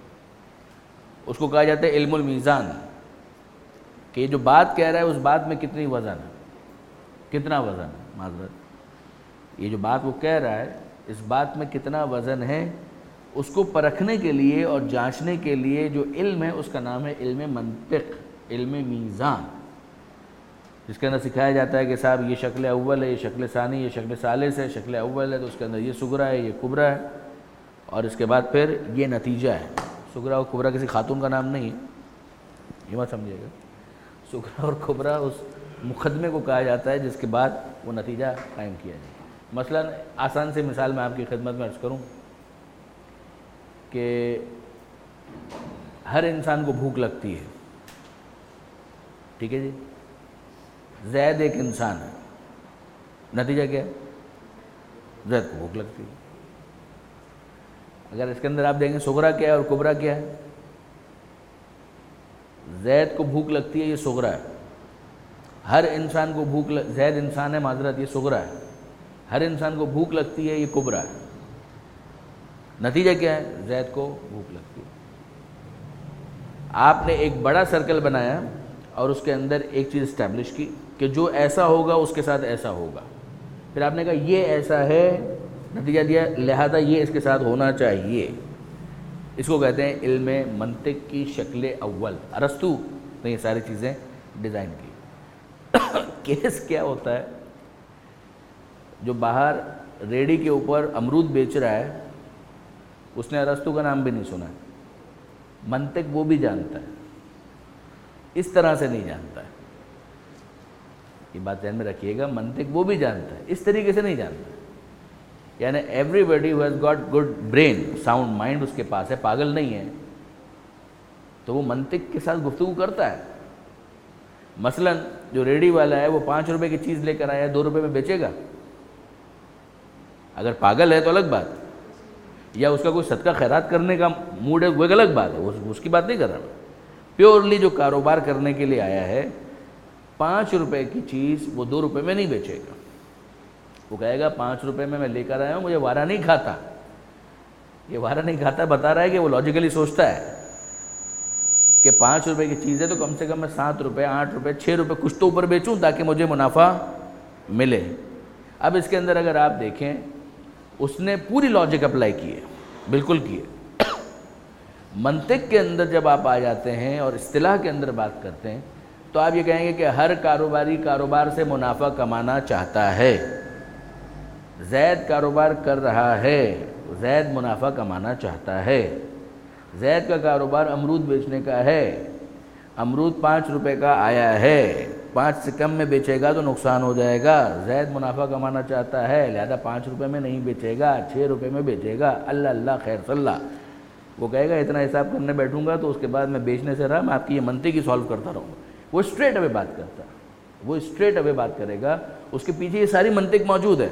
اس کو کہا جاتا ہے علم المیزان، کہ یہ جو بات کہہ رہا ہے اس بات میں کتنی وزن ہے، کتنا وزن ہے، معذرت، یہ جو بات وہ کہہ رہا ہے اس بات میں کتنا وزن ہے، اس کو پرکھنے کے لیے اور جانچنے کے لیے جو علم ہے اس کا نام ہے علم منطق، علم میزان، جس کے اندر سکھایا جاتا ہے کہ صاحب یہ شکل اول ہے، یہ شکل ثانی، یہ شکل ثالث ہے، شکل اول ہے تو اس کے اندر یہ صغرا ہے، یہ کبرا ہے، اور اس کے بعد پھر یہ نتیجہ ہے۔ صغرا اور کبرا کسی خاتون کا نام نہیں ہے، یہ مت سمجھیے گا، صغرا اور کبرا اس مقدمے کو کہا جاتا ہے جس کے بعد وہ نتیجہ قائم کیا جائے۔ مثلا آسان سے مثال میں آپ کی خدمت میں عرض کروں کہ ہر انسان کو بھوک لگتی ہے، ٹھیک ہے جی، زید ایک انسان ہے، نتیجہ کیا ہے، زید کو بھوک لگتی ہے۔ اگر اس کے اندر آپ دیکھیں صغرا کیا ہے اور کبرا کیا ہے، زید کو بھوک لگتی ہے، یہ صغرا ہے، ہر انسان کو زید انسان ہے، معذرت، یہ صغرا ہے، ہر انسان کو بھوک لگتی ہے، یہ کبرا ہے۔ نتیجہ کیا ہے، زید کو بھوک لگتی ہے۔ آپ نے ایک بڑا سرکل بنایا اور اس کے اندر ایک چیز اسٹیبلش کی کہ جو ایسا ہوگا اس کے ساتھ ایسا ہوگا، پھر آپ نے کہا یہ ایسا ہے، نتیجہ دیا، لہذا یہ اس کے ساتھ ہونا چاہیے۔ اس کو کہتے ہیں علم منطق کی شکل اول۔ ارسطو نے یہ ساری چیزیں ڈیزائن کی۔ کیس کیا ہوتا ہے، جو باہر ریڈی کے اوپر امرود بیچ رہا ہے اس نے ارسطو کا نام بھی نہیں سنا ہے، منطق وہ بھی جانتا ہے، اس طرح سے نہیں جانتا ہے، یہ بات ذہن میں رکھیے گا، منطق وہ بھی جانتا ہے، اس طریقے سے نہیں جانتا ہے۔ یعنی everybody who has got good brain, sound mind اس کے پاس ہے، پاگل نہیں ہے، تو وہ منطق کے ساتھ گفتگو کرتا ہے۔ مثلا جو ریڈی والا ہے وہ 5 روپے کی چیز لے کر آیا ہے، 2 روپے میں بیچے گا؟ اگر پاگل ہے تو الگ بات ہے، یا اس کا کوئی صدقہ خیرات کرنے کا موڈ ہے وہ ایک الگ بات ہے، اس کی بات نہیں کر رہا میں۔ پیورلی جو کاروبار کرنے کے لیے آیا ہے، 5 روپے کی چیز وہ 2 روپے میں نہیں بیچے گا، وہ کہے گا 5 روپے میں لے کر آیا ہوں، مجھے وارا نہیں کھاتا۔ یہ وارا نہیں کھاتا بتا رہا ہے کہ وہ لاجیکلی سوچتا ہے کہ 5 روپے کی چیز ہے تو کم سے کم میں 7 روپے 8 روپے 6 روپے کچھ تو اوپر بیچوں تاکہ مجھے منافع ملے۔ اب اس کے اندر اگر آپ دیکھیں، اس نے پوری لاجک اپلائی کی ہے، بالکل کی ہے۔ منطق کے اندر جب آپ آ جاتے ہیں اور اصطلاح کے اندر بات کرتے ہیں تو آپ یہ کہیں گے کہ ہر کاروباری کاروبار سے منافع کمانا چاہتا ہے۔ زید کاروبار کر رہا ہے، زید منافع کمانا چاہتا ہے۔ زید کا کاروبار امرود بیچنے کا ہے، امرود 5 روپے کا آیا ہے، 5 سے کم میں بیچے گا تو نقصان ہو جائے گا۔ زید منافع کمانا چاہتا ہے، لہذا 5 روپے میں نہیں بیچے گا، 6 روپے میں بیچے گا۔ اللہ اللہ خیر صلی اللہ، وہ کہے گا اتنا حساب کرنے بیٹھوں گا تو اس کے بعد میں بیچنے سے رہا میں آپ کی یہ منطق ہی سالو کرتا رہوں گا۔ وہ اسٹریٹ اوے بات کرتا ہے، وہ اسٹریٹ اوے بات کرے گا، اس کے پیچھے یہ ساری منطق موجود ہے۔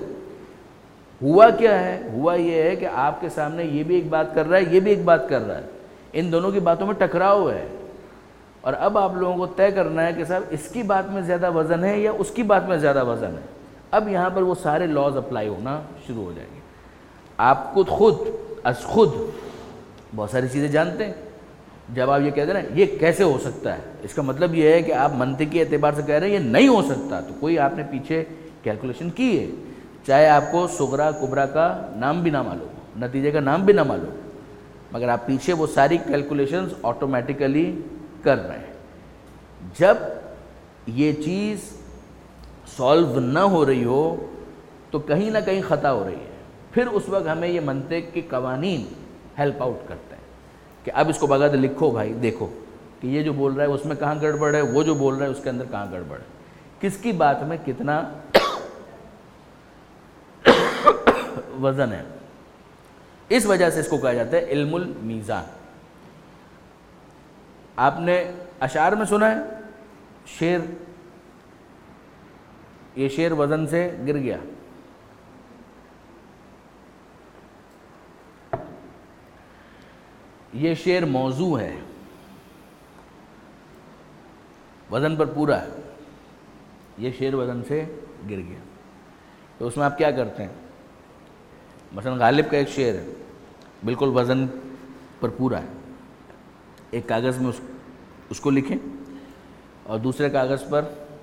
ہوا کیا ہے؟ ہوا یہ ہے کہ آپ کے سامنے یہ بھی ایک بات کر رہا ہے، یہ بھی ایک بات کر رہا ہے، ان دونوں کی باتوں میں ٹکراؤ ہے، اور اب آپ لوگوں کو طے کرنا ہے کہ صاحب اس کی بات میں زیادہ وزن ہے یا اس کی بات میں زیادہ وزن ہے۔ اب یہاں پر وہ سارے لاز اپلائی ہونا شروع ہو جائیں گے۔ آپ خود از خود بہت ساری چیزیں جانتے ہیں، جب آپ یہ کہتے ہیں نا یہ کیسے ہو سکتا ہے، اس کا مطلب یہ ہے کہ آپ منطقی اعتبار سے کہہ رہے ہیں یہ نہیں ہو سکتا، تو کوئی آپ نے پیچھے کیلکولیشن کی ہے، چاہے آپ کو صغرا کبرا کا نام بھی نہ معلوم ہو، نتیجے کا نام بھی نہ معلوم ہو، مگر آپ پیچھے وہ ساری کیلکولیشنز آٹومیٹیکلی کر رہے ہیں۔ جب یہ چیز سالو نہ ہو رہی ہو تو کہیں نہ کہیں خطا ہو رہی ہے، پھر اس وقت ہمیں یہ منطق کے قوانین ہیلپ آؤٹ کرتے ہیں کہ اب اس کو باقاعدہ لکھو بھائی، دیکھو کہ یہ جو بول رہا ہے اس میں کہاں گڑبڑ ہے، وہ جو بول رہا ہے اس کے اندر کہاں گڑبڑ ہے، کس کی بات میں کتنا وزن ہے۔ اس وجہ سے اس کو کہا جاتا ہے علم المیزان۔ آپ نے اشعار میں سنا ہے شیر، یہ شیر وزن سے گر گیا، یہ شیر موضوع ہے، وزن پر پورا ہے، یہ شیر وزن سے گر گیا، تو اس میں آپ کیا کرتے ہیں؟ مثلا غالب کا ایک شعر ہے، بالکل وزن پر پورا ہے، ایک کاغذ میں اس کو لکھیں اور دوسرے کاغذ پر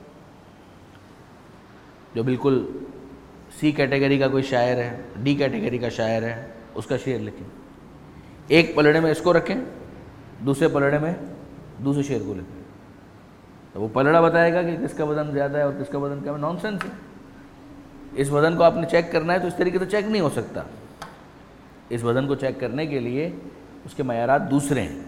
جو بالکل سی کیٹیگری کا کوئی شاعر ہے، ڈی کیٹیگری کا شاعر ہے، اس کا شعر لکھیں، ایک پلڑے میں اس کو رکھیں، دوسرے پلڑے میں دوسرے شعر کو لکھیں، تو وہ پلڑا بتائے گا کہ کس کا وزن زیادہ ہے اور کس کا وزن کم ہے۔ نان سینس ہے، اس وزن کو آپ نے چیک کرنا ہے تو اس طریقے سے چیک نہیں ہو سکتا، اس وزن کو چیک کرنے کے لیے اس کے معیارات دوسرے ہیں،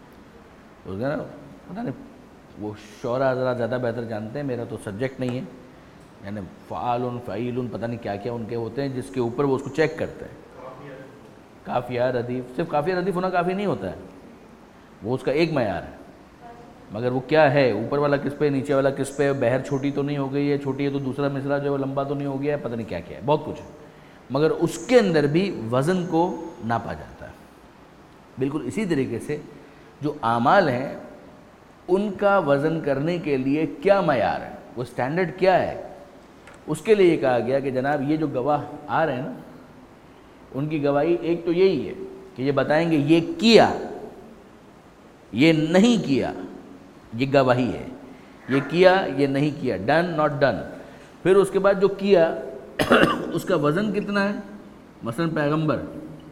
پتہ نہیں وہ شعراء حضرات زیادہ بہتر جانتے ہیں، میرا تو سبجیکٹ نہیں ہے، یعنی فعال فعیل پتہ نہیں کیا کیا ان کے ہوتے ہیں جس کے اوپر وہ اس کو چیک کرتے ہیں۔ قافیہ ردیف، صرف قافیہ ردیف ہونا کافی نہیں ہوتا ہے، وہ اس کا ایک معیار ہے، مگر وہ کیا ہے، اوپر والا کس پہ، نیچے والا کس پہ، بہر چھوٹی تو نہیں ہو گئی ہے، چھوٹی ہے تو دوسرا مصرع جو ہے وہ لمبا تو نہیں ہو گیا ہے، پتہ نہیں کیا کیا ہے، بہت کچھ ہے، مگر اس کے اندر بھی وزن کو ناپا جاتا ہے۔ بالکل اسی طریقے سے جو اعمال ہیں ان کا وزن کرنے کے لیے کیا معیار ہے، وہ سٹینڈرڈ کیا ہے، اس کے لیے یہ کہا گیا کہ جناب یہ جو گواہ آ رہے ہیں نا، ان کی گواہی ایک تو یہی ہے کہ یہ بتائیں گے یہ کیا، یہ نہیں کیا، یہ گواہی ہے، یہ کیا یہ نہیں کیا، ڈن ناٹ ڈن۔ پھر اس کے بعد جو کیا اس کا وزن کتنا ہے، مثلا پیغمبر،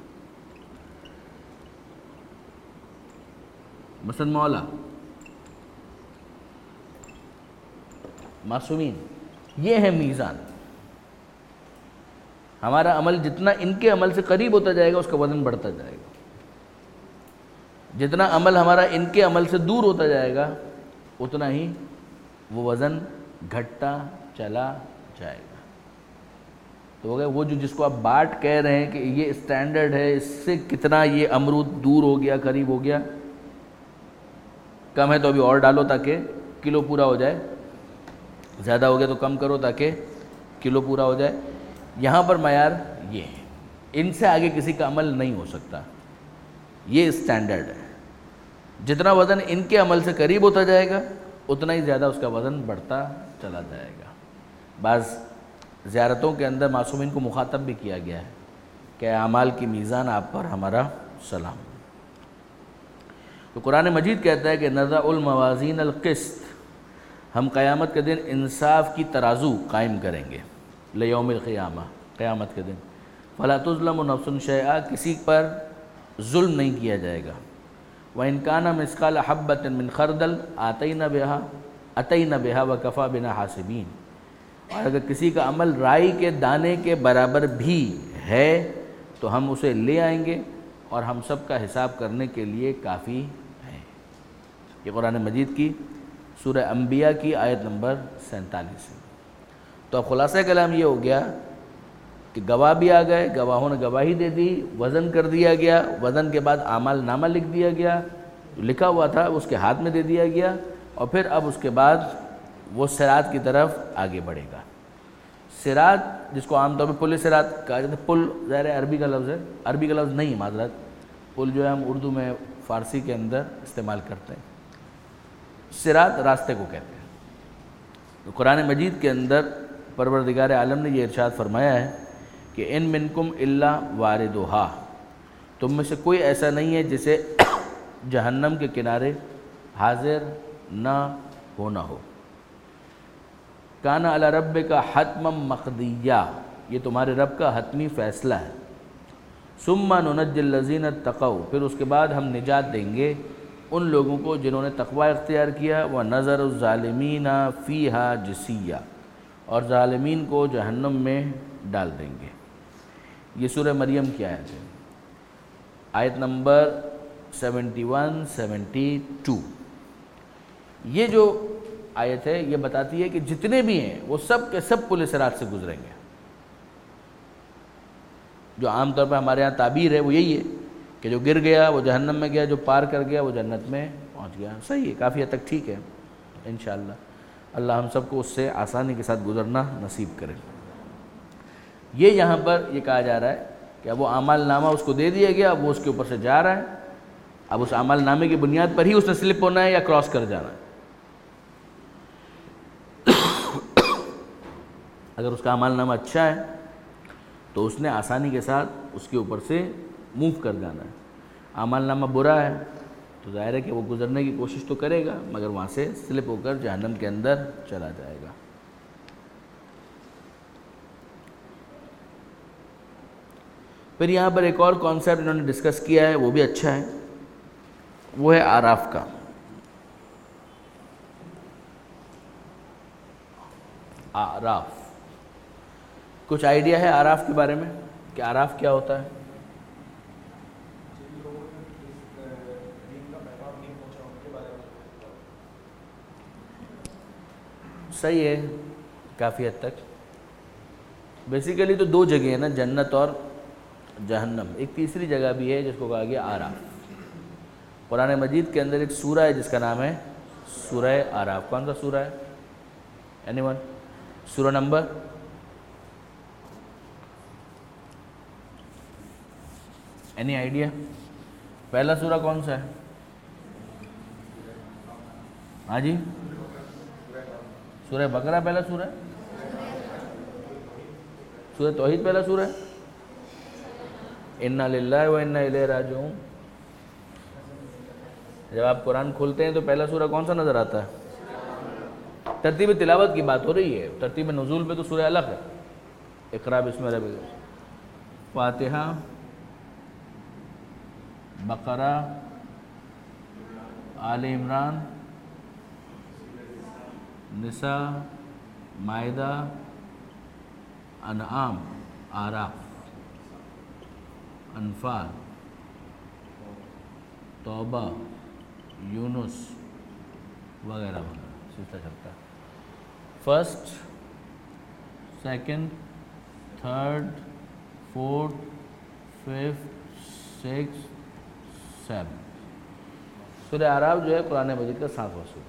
مثلا مولا، معصومین، یہ ہے میزان۔ ہمارا عمل جتنا ان کے عمل سے قریب ہوتا جائے گا اس کا وزن بڑھتا جائے گا، جتنا عمل ہمارا ان کے عمل سے دور ہوتا جائے گا اتنا ہی وہ وزن گھٹتا چلا جائے گا۔ تو ہو گیا وہ جو جس کو آپ باٹ کہہ رہے ہیں کہ یہ اسٹینڈرڈ ہے، اس سے کتنا یہ امرود دور ہو گیا، قریب ہو گیا، کم ہے تو ابھی اور ڈالو تاکہ کلو پورا ہو جائے، زیادہ ہو گیا تو کم کرو تاکہ کلو پورا ہو جائے۔ یہاں پر معیار یہ ہیں، ان سے آگے کسی کا عمل نہیں ہو سکتا، یہ اسٹینڈرڈ ہے۔ جتنا وزن ان کے عمل سے قریب ہوتا جائے گا اتنا ہی زیادہ اس کا وزن بڑھتا چلا جائے گا۔ بعض زیارتوں کے اندر معصومین کو مخاطب بھی کیا گیا ہے کہ اعمال کی میزان آپ پر ہمارا سلام۔ تو قرآن مجید کہتا ہے کہ نضع الموازین القسط، ہم قیامت کے دن انصاف کی ترازو قائم کریں گے، لیوم القیامہ، قیامت کے دن، فلا تظلم نفس شیئا، کسی پر ظلم نہیں کیا جائے گا، وَإِنْ كَانَ مِثْقَالَ حَبَّةٍ مِّنْ خَرْدَلٍ أَتَيْنَا بِهَا وَكَفَىٰ بِنَا حَاسِبِينَ، اور اگر کسی کا عمل رائی کے دانے کے برابر بھی ہے تو ہم اسے لے آئیں گے اور ہم سب کا حساب کرنے کے لیے کافی ہیں۔ یہ قرآن مجید کی سورہ انبیاء کی آیت نمبر 47 ہے۔ تو اب خلاصہ کلام یہ ہو گیا کہ گواہ بھی آ گئے، گواہوں نے گواہی دے دی، وزن کر دیا گیا، وزن کے بعد اعمال نامہ لکھ دیا گیا، جو لکھا ہوا تھا اس کے ہاتھ میں دے دیا گیا، اور پھر اب اس کے بعد وہ صراط کی طرف آگے بڑھے گا۔ صراط جس کو عام طور پہ پل صراط کہا جاتا ہے، پل ظاہر ہے عربی کا لفظ ہے، عربی کا لفظ نہیں معذرت، پل جو ہے ہم اردو میں فارسی کے اندر استعمال کرتے ہیں، صراط راستے کو کہتے ہیں۔ تو قرآن مجید کے اندر پروردگار عالم نے یہ ارشاد فرمایا ہے کہ ان منکم الا واردھا، تم میں سے کوئی ایسا نہیں ہے جسے جہنم کے کنارے حاضر نہ ہونا ہو۔ کان علی ربک حتما مقضیہ، یہ تمہارے رب کا حتمی فیصلہ ہے۔ ثم ننجی الذین اتقوا، پھر اس کے بعد ہم نجات دیں گے ان لوگوں کو جنہوں نے تقوی اختیار کیا، وَنَذَرُ الظَّالِمِينَ فِيهَا جِثِيًّا، اور ظالمین کو جہنم میں ڈال دیں گے۔ یہ سورہ مریم کی آیت ہے، آیت نمبر 71 72۔ یہ جو آیت ہے یہ بتاتی ہے کہ جتنے بھی ہیں وہ سب کے سب پل صراط سے گزریں گے۔ جو عام طور پہ ہمارے ہاں تعبیر ہے وہ یہی ہے کہ جو گر گیا وہ جہنم میں گیا، جو پار کر گیا وہ جنت میں پہنچ گیا۔ صحیح ہے، کافی حد تک ٹھیک ہے انشاءاللہ۔ اللہ ہم سب کو اس سے آسانی کے ساتھ گزرنا نصیب کرے۔ یہ یہاں پر یہ کہا جا رہا ہے کہ اب وہ اعمال نامہ اس کو دے دیا گیا، اب وہ اس کے اوپر سے جا رہا ہے، اب اس اعمال نامے کی بنیاد پر ہی اس نے سلپ ہونا ہے یا کراس کر جانا ہے۔ اگر اس کا اعمال نامہ اچھا ہے تو اس نے آسانی کے ساتھ اس کے اوپر سے موو کر جانا ہے، اعمال نامہ برا ہے تو ظاہر ہے کہ وہ گزرنے کی کوشش تو کرے گا مگر وہاں سے سلپ ہو کر جہنم کے اندر چلا جائے گا۔ پھر یہاں پر ایک اور کانسیپٹ انہوں نے ڈسکس کیا ہے، وہ بھی اچھا ہے، وہ ہے اعراف کا۔ اعراف، کچھ آئیڈیا ہے اعراف کے بارے میں کہ اعراف کیا ہوتا ہے؟ صحیح ہے کافی حد تک۔ بیسیکلی تو دو جگہ ہیں نا، جنت اور جہنم، ایک تیسری جگہ بھی ہے جس کو کہا گیا اعراف۔ قرآن مجید کے اندر ایک سورہ ہے جس کا نام ہے سورہ اعراف۔ کون سا سورہ ہے؟ Any one? سورہ نمبر؟ Any idea? پہلا سورہ کون سا ہے؟ ہاں جی، سورہ بقرہ پہلا سورہ ہے؟ سورہ توحید پہلا سورہ ہے؟ اِنَّا لِلَّهِ وَإِنَّا إِلَيْهِ رَاجِعُونَ۔ جب آپ قرآن کھولتے ہیں تو پہلا سورہ کون سا نظر آتا ہے؟ ترتیب تلاوت کی بات ہو رہی ہے، ترتیب نزول پہ تو سورہ الگ ہے۔ اقرا بسم ربک، فاتحہ، بقرہ، آل عمران، نساء، مائدہ، انعام، اعراف، انفال، توبہ، یونس وغیرہ وغیرہ، سلسلہ چلتا ہے۔ First, second, third, fourth, fifth, six, seven. سورہ اعراف جو ہے قرآن مجید کا 7واں سورہ۔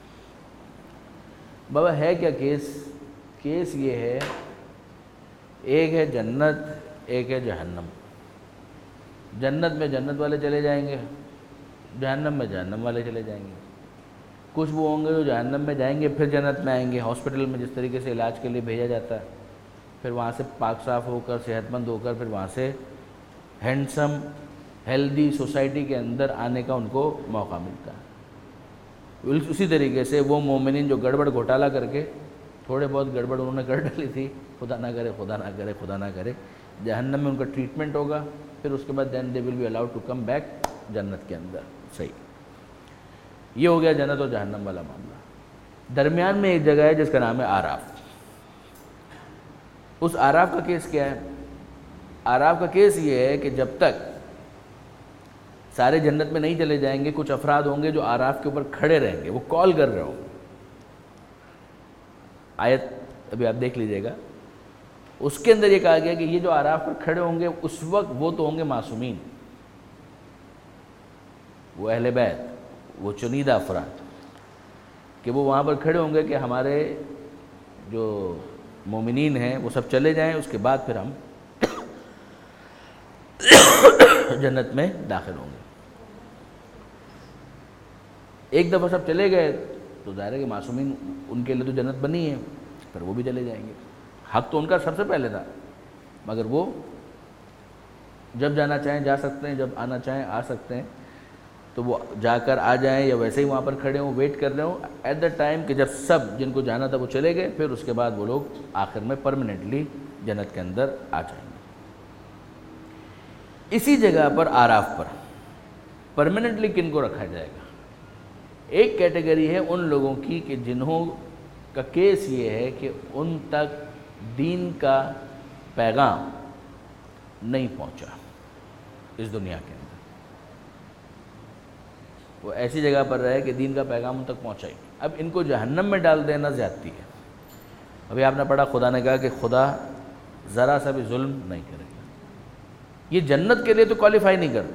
بابا ہے کیا کیس؟ کیس یہ ہے، ایک ہے جنت، ایک ہے جہنم. جنت میں جنت والے چلے جائیں گے, جہنم میں جہنم والے چلے جائیں گے. کچھ وہ ہوں گے جو جہنم میں جائیں گے پھر جنت میں آئیں گے. ہاسپٹل میں جس طریقے سے علاج کے لیے بھیجا جاتا ہے, پھر وہاں سے پاک صاف ہو کر صحت مند ہو کر پھر وہاں سے ہینڈسم ہیلدی سوسائٹی کے اندر آنے کا ان کو موقع ملتا ہے. اسی طریقے سے وہ مومنین جو گڑبڑ گھوٹالہ کر کے تھوڑے بہت گڑبڑ انہوں نے کر ڈالی تھی, خدا نہ کرے خدا نہ کرے خدا نہ کرے, جہنم میں ان کا ٹریٹمنٹ ہوگا, پھر اس کے بعد then they will be allowed to come back جنت کے اندر. صحیح, یہ ہو گیا جنت اور جہنم والا معاملہ. درمیان میں ایک جگہ ہے جس کا نام ہے آراف. اس آراف کا کیس کیا ہے؟ آراف کا کیس یہ ہے کہ جب تک سارے جنت میں نہیں چلے جائیں گے, کچھ افراد ہوں گے جو آراف کے اوپر کھڑے رہیں گے, وہ کال کر رہے ہوں گے. آیت ابھی آپ دیکھ لیجئے گا, اس کے اندر یہ کہا گیا کہ یہ جو آراف پر کھڑے ہوں گے اس وقت وہ تو ہوں گے معصومین, وہ اہل بیت, وہ چنیدہ افراد, کہ وہ وہاں پر کھڑے ہوں گے کہ ہمارے جو مومنین ہیں وہ سب چلے جائیں, اس کے بعد پھر ہم جنت میں داخل ہوں گے. ایک دفعہ سب چلے گئے تو ظاہر ہے کہ معصومین ان کے لیے تو جنت بنی ہے, پھر وہ بھی چلے جائیں گے. حق تو ان کا سب سے پہلے تھا, مگر وہ جب جانا چاہیں جا سکتے ہیں, جب آنا چاہیں آ سکتے ہیں. تو وہ جا کر آ جائیں یا ویسے ہی وہاں پر کھڑے ہوں, ویٹ کر رہے ہوں ایٹ دا ٹائم کہ جب سب جن کو جانا تھا وہ چلے گئے, پھر اس کے بعد وہ لوگ آخر میں پرماننٹلی جنت کے اندر آ جائیں گے. اسی جگہ پر آراف پر پرماننٹلی کن کو رکھا جائے گا؟ ایک کیٹیگری ہے ان لوگوں کی کہ جنہوں کا کیس یہ ہے کہ ان تک دین کا پیغام نہیں پہنچا اس دنیا کے اندر. وہ ایسی جگہ پر رہے کہ دین کا پیغام ان تک پہنچا ہی نہیں. اب ان کو جہنم میں ڈال دینا زیادتی ہے. ابھی آپ نے پڑھا خدا نے کہا کہ خدا ذرا سا بھی ظلم نہیں کرے گا. یہ جنت کے لیے تو کوالیفائی نہیں کرتے,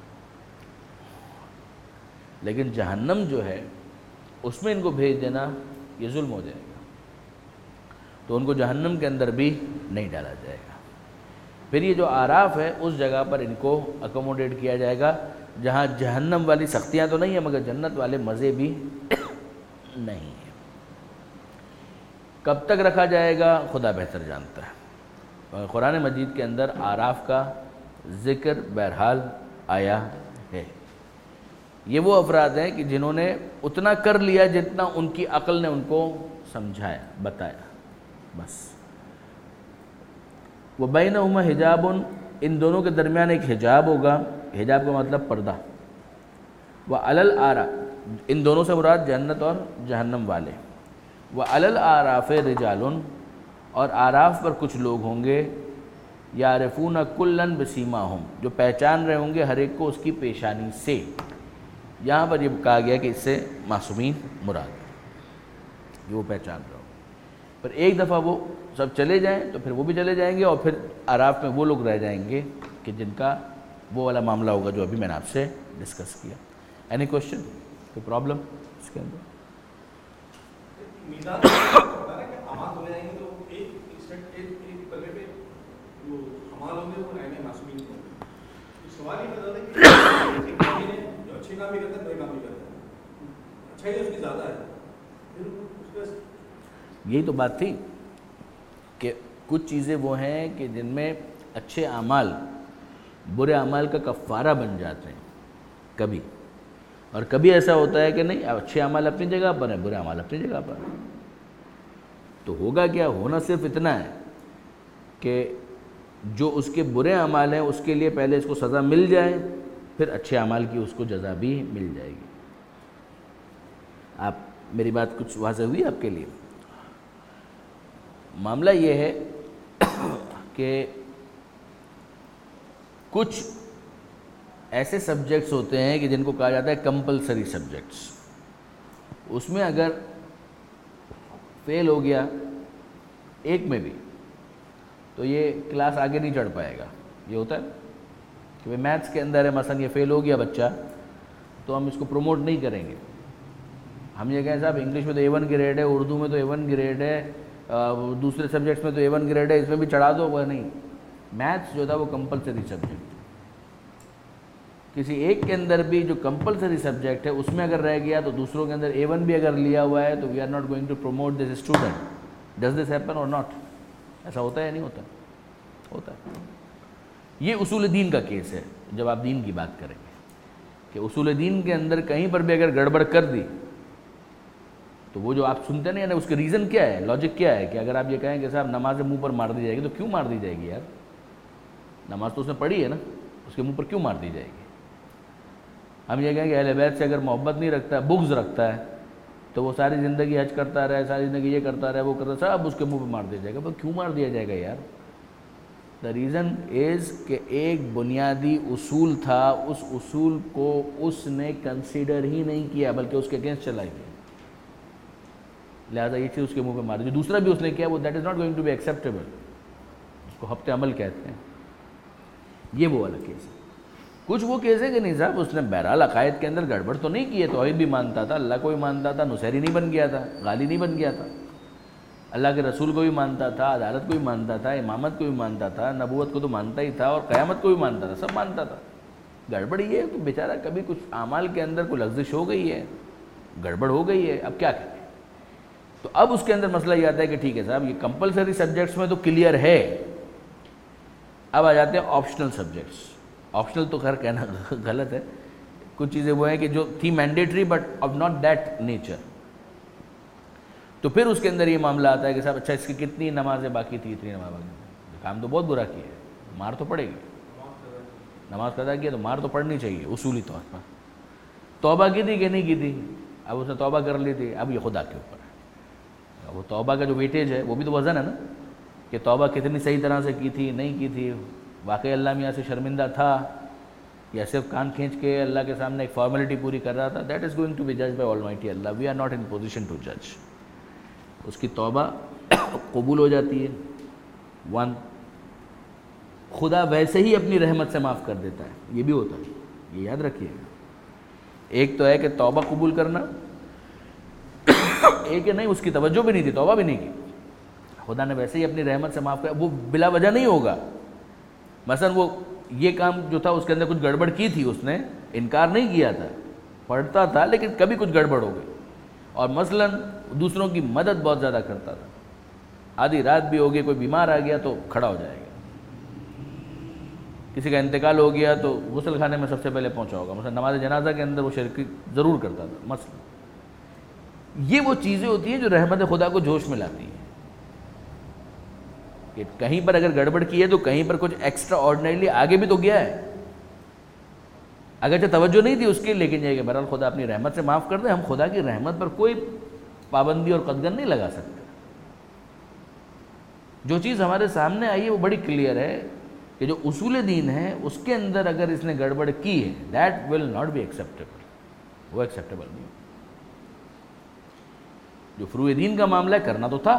لیکن جہنم جو ہے اس میں ان کو بھیج دینا یہ ظلم ہو جائے گا, تو ان کو جہنم کے اندر بھی نہیں ڈالا جائے گا. پھر یہ جو آراف ہے اس جگہ پر ان کو اکوموڈیٹ کیا جائے گا جہاں جہنم والی سختیاں تو نہیں ہیں مگر جنت والے مزے بھی نہیں ہیں. کب تک رکھا جائے گا خدا بہتر جانتا ہے. قرآن مجید کے اندر آراف کا ذکر بہرحال آیا ہے. یہ وہ افراد ہیں کہ جنہوں نے اتنا کر لیا جتنا ان کی عقل نے ان کو سمجھایا بتایا بس. وَبَيْنَهُمَا حجاب, ان دونوں کے درمیان ایک حجاب ہوگا. حجاب کا مطلب پردہ. وَعَلَى الْآرَافِ, ان دونوں سے مراد جنت اور جہنم والے. وَعَلَى الْآرَافِ رِجَالٌ, اور آراف پر کچھ لوگ ہوں گے یعرفون کلاً بسیماہم, جو پہچان رہے ہوں گے ہر ایک کو اس کی پیشانی سے. یہاں پر یہ کہا گیا کہ اس سے معصومین مراد یہ وہ پہچان رہے ہوں. پر ایک دفعہ وہ سب چلے جائیں تو پھر وہ بھی چلے جائیں گے, اور پھر آراف میں وہ لوگ رہ جائیں گے کہ جن کا وہ والا معاملہ ہوگا جو ابھی میں نے آپ سے ڈسکس کیا. اینی کوشچن, کوئی پرابلم اس کے اندر؟ یہی تو بات تھی کہ کچھ چیزیں وہ ہیں کہ جن میں اچھے اعمال برے اعمال کا کفارہ بن جاتے ہیں کبھی, اور کبھی ایسا ہوتا ہے کہ نہیں اچھے اعمال اپنی جگہ پر ہیں برے اعمال اپنی جگہ پر ہیں. تو ہوگا کیا, ہونا صرف اتنا ہے کہ جو اس کے برے اعمال ہیں اس کے لیے پہلے اس کو سزا مل جائے, پھر اچھے اعمال کی اس کو جزا بھی مل جائے گی. آپ میری بات کچھ واضح ہوئی آپ کے لیے؟ معاملہ یہ ہے کہ کچھ ایسے سبجیکٹس ہوتے ہیں کہ جن کو کہا جاتا ہے کمپلسری سبجیکٹس. اس میں اگر فیل ہو گیا ایک میں بھی تو یہ کلاس آگے نہیں چڑھ پائے گا. یہ ہوتا ہے کہ بھائی میتھس کے اندر ہے مثلا یہ فیل ہو گیا بچہ, تو ہم اس کو پروموٹ نہیں کریں گے. ہم یہ کہیں صاحب انگلش میں تو A1 گریڈ ہے, اردو میں تو A1 گریڈ ہے, دوسرے سبجیکٹس میں تو A1 گریڈ ہے, اس میں بھی چڑھا دو. وہ نہیں, میتھس جو تھا وہ کمپلسری سبجیکٹ، کسی ایک کے اندر بھی جو کمپلسری سبجیکٹ ہے اس میں اگر رہ گیا تو دوسروں کے اندر A1 بھی اگر لیا ہوا ہے تو we are not going to promote this student. Does this happen or not? ایسا ہوتا ہے یا نہیں ہوتا؟ ہوتا ہے. یہ اصول دین کا کیس ہے جب آپ دین کی بات کریں گے کہ اصول دین کے اندر کہیں پر بھی اگر گڑبڑ کر دی تو وہ جو آپ سنتے نہیں ہیں نا اس کے ریزن کیا ہے، لاجک کیا ہے کہ اگر آپ یہ کہیں کہ صاحب نماز منہ پر مار دی جائے گی تو کیوں مار دی جائے گی یار؟ نماز تو اس نے پڑھی ہے نا، اس کے منہ پر کیوں مار دی جائے گی؟ ہم یہ کہیں کہ اہل بیت سے اگر محبت نہیں رکھتا ہے، بغض رکھتا ہے تو وہ ساری زندگی حج کرتا رہے، ساری زندگی یہ کرتا رہے، وہ کرتا رہے، سب اس کے منہ پہ مار دیا جائے گا. کیوں مار دیا جائے گا یار؟ دا ریزن از کہ ایک بنیادی اصول تھا، اس اصول کو اس نے کنسیڈر ہی نہیں کیا بلکہ اس کے اگینسٹ چلا گیا، لہٰذا یہ چیز اس کے منہ پہ مار دی. جو دوسرا بھی اس نے کیا وہ that is not going to be acceptable, اس کو ہفتے عمل کہتے ہیں. یہ وہ والا کیس ہے. کچھ وہ کیس ہے کہ نہیں صاحب اس نے بہرحال عقائد کے اندر گڑبڑ تو نہیں کی ہے، توحید بھی مانتا تھا، اللہ کو بھی مانتا تھا، نصیری نہیں بن گیا تھا، غالی نہیں بن گیا تھا، اللہ کے رسول کو بھی مانتا تھا، عدالت کو بھی مانتا تھا، امامت کو بھی مانتا تھا، نبوت کو تو مانتا ہی تھا، اور قیامت کو بھی مانتا تھا، سب مانتا تھا. گڑبڑ یہ ہے کہ بیچارہ کبھی کچھ اعمال کے اندر کوئی لغزش ہو گئی ہے، گڑبڑ ہو گئی ہے، اب کیا کریں؟ تو اب اس کے اندر مسئلہ یہ آتا ہے کہ ٹھیک ہے صاحب یہ کمپلسری سبجیکٹس میں تو کلیئر ہے، اب آ جاتے ہیں آپشنل سبجیکٹس. آپشنل تو خیر کہنا غلط ہے، کچھ چیزیں وہ ہیں کہ جو تھی mandatory but of not that nature. تو پھر اس کے اندر یہ معاملہ آتا ہے کہ صاحب اچھا اس کی کتنی نمازیں باقی تھی؟ اتنی نماز باقی تھی. کام تو بہت برا کیا ہے، مار تو پڑے گی. نماز قضا کیا تو مار تو پڑنی چاہیے اصولی طور پر. توبہ کی تھی کہ نہیں کی تھی؟ اب اس نے توبہ کر لی تھی، اب یہ خدا کے اوپر ہے. وہ توبہ کا جو ویٹیج ہے وہ بھی تو وزن ہے نا کہ توبہ کتنی صحیح طرح سے کی تھی، نہیں کی تھی، واقعی اللہ میاں سے شرمندہ تھا یا صرف کان کھینچ کے اللہ کے سامنے ایک فارمیلٹی پوری کر رہا تھا. That is going to be جج بائی آلمائٹی اللہ. We are not in position to جج. اس کی توبہ قبول ہو جاتی ہے. 1 خدا ویسے ہی اپنی رحمت سے معاف کر دیتا ہے، یہ بھی ہوتا ہے، یہ یاد رکھیے. ایک تو ہے کہ توبہ قبول کرنا، ایک ہے نہیں اس کی توجہ بھی نہیں تھی، توبہ بھی نہیں کی، خدا نے ویسے ہی اپنی رحمت سے معاف کیا. وہ بلا وجہ نہیں ہوگا. مثلا وہ یہ کام جو تھا اس کے اندر کچھ گڑبڑ کی تھی، اس نے انکار نہیں کیا تھا، پڑھتا تھا لیکن کبھی کچھ گڑبڑ ہو گئی. اور مثلا دوسروں کی مدد بہت زیادہ کرتا تھا، آدھی رات بھی ہو گئی، کوئی بیمار آ گیا تو کھڑا ہو جائے گا، کسی کا انتقال ہو گیا تو غسل خانے میں سب سے پہلے پہنچا ہوگا. مثلا نماز جنازہ کے اندر وہ شرکت ضرور کرتا تھا. مثلا یہ وہ چیزیں ہوتی ہیں جو رحمت خدا کو جوش میں لاتی ہیں کہ کہیں پر اگر گڑبڑ کی ہے تو کہیں پر کچھ ایکسٹرا آرڈنریلی آگے بھی تو گیا ہے، اگرچہ توجہ نہیں تھی اس کی، لیکن یہ کہ بہرحال خدا اپنی رحمت سے معاف کر دے. ہم خدا کی رحمت پر کوئی پابندی اور قدغن نہیں لگا سکتے. جو چیز ہمارے سامنے آئی ہے وہ بڑی کلیئر ہے کہ جو اصول دین ہے اس کے اندر اگر اس نے گڑبڑ کی ہے that will not be acceptable, وہ ایکسیپٹیبل نہیں. جو فروع دین کا معاملہ ہے کرنا تو تھا،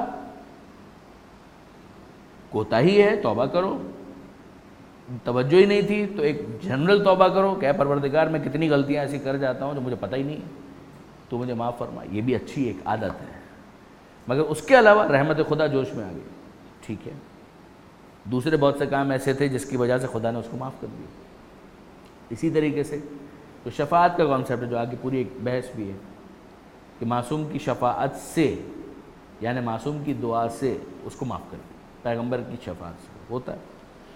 کوتاہی ہے توبہ کرو، توجہ ہی نہیں تھی تو ایک جنرل توبہ کرو کہ اے پروردگار میں کتنی غلطیاں ایسی کر جاتا ہوں جو مجھے پتہ ہی نہیں ہے، تو مجھے معاف فرما. یہ بھی اچھی ایک عادت ہے، مگر اس کے علاوہ رحمت خدا جوش میں آ گئی. ٹھیک ہے، دوسرے بہت سے کام ایسے تھے جس کی وجہ سے خدا نے اس کو معاف کر دیا. اسی طریقے سے تو شفاعت کا کانسیپٹ ہے جو آگے پوری ایک بحث بھی ہے کہ معصوم کی شفاعت سے یعنی معصوم کی دعا سے اس کو معاف کر دیا، پیغمبر کی شفاعت سے ہوتا ہے.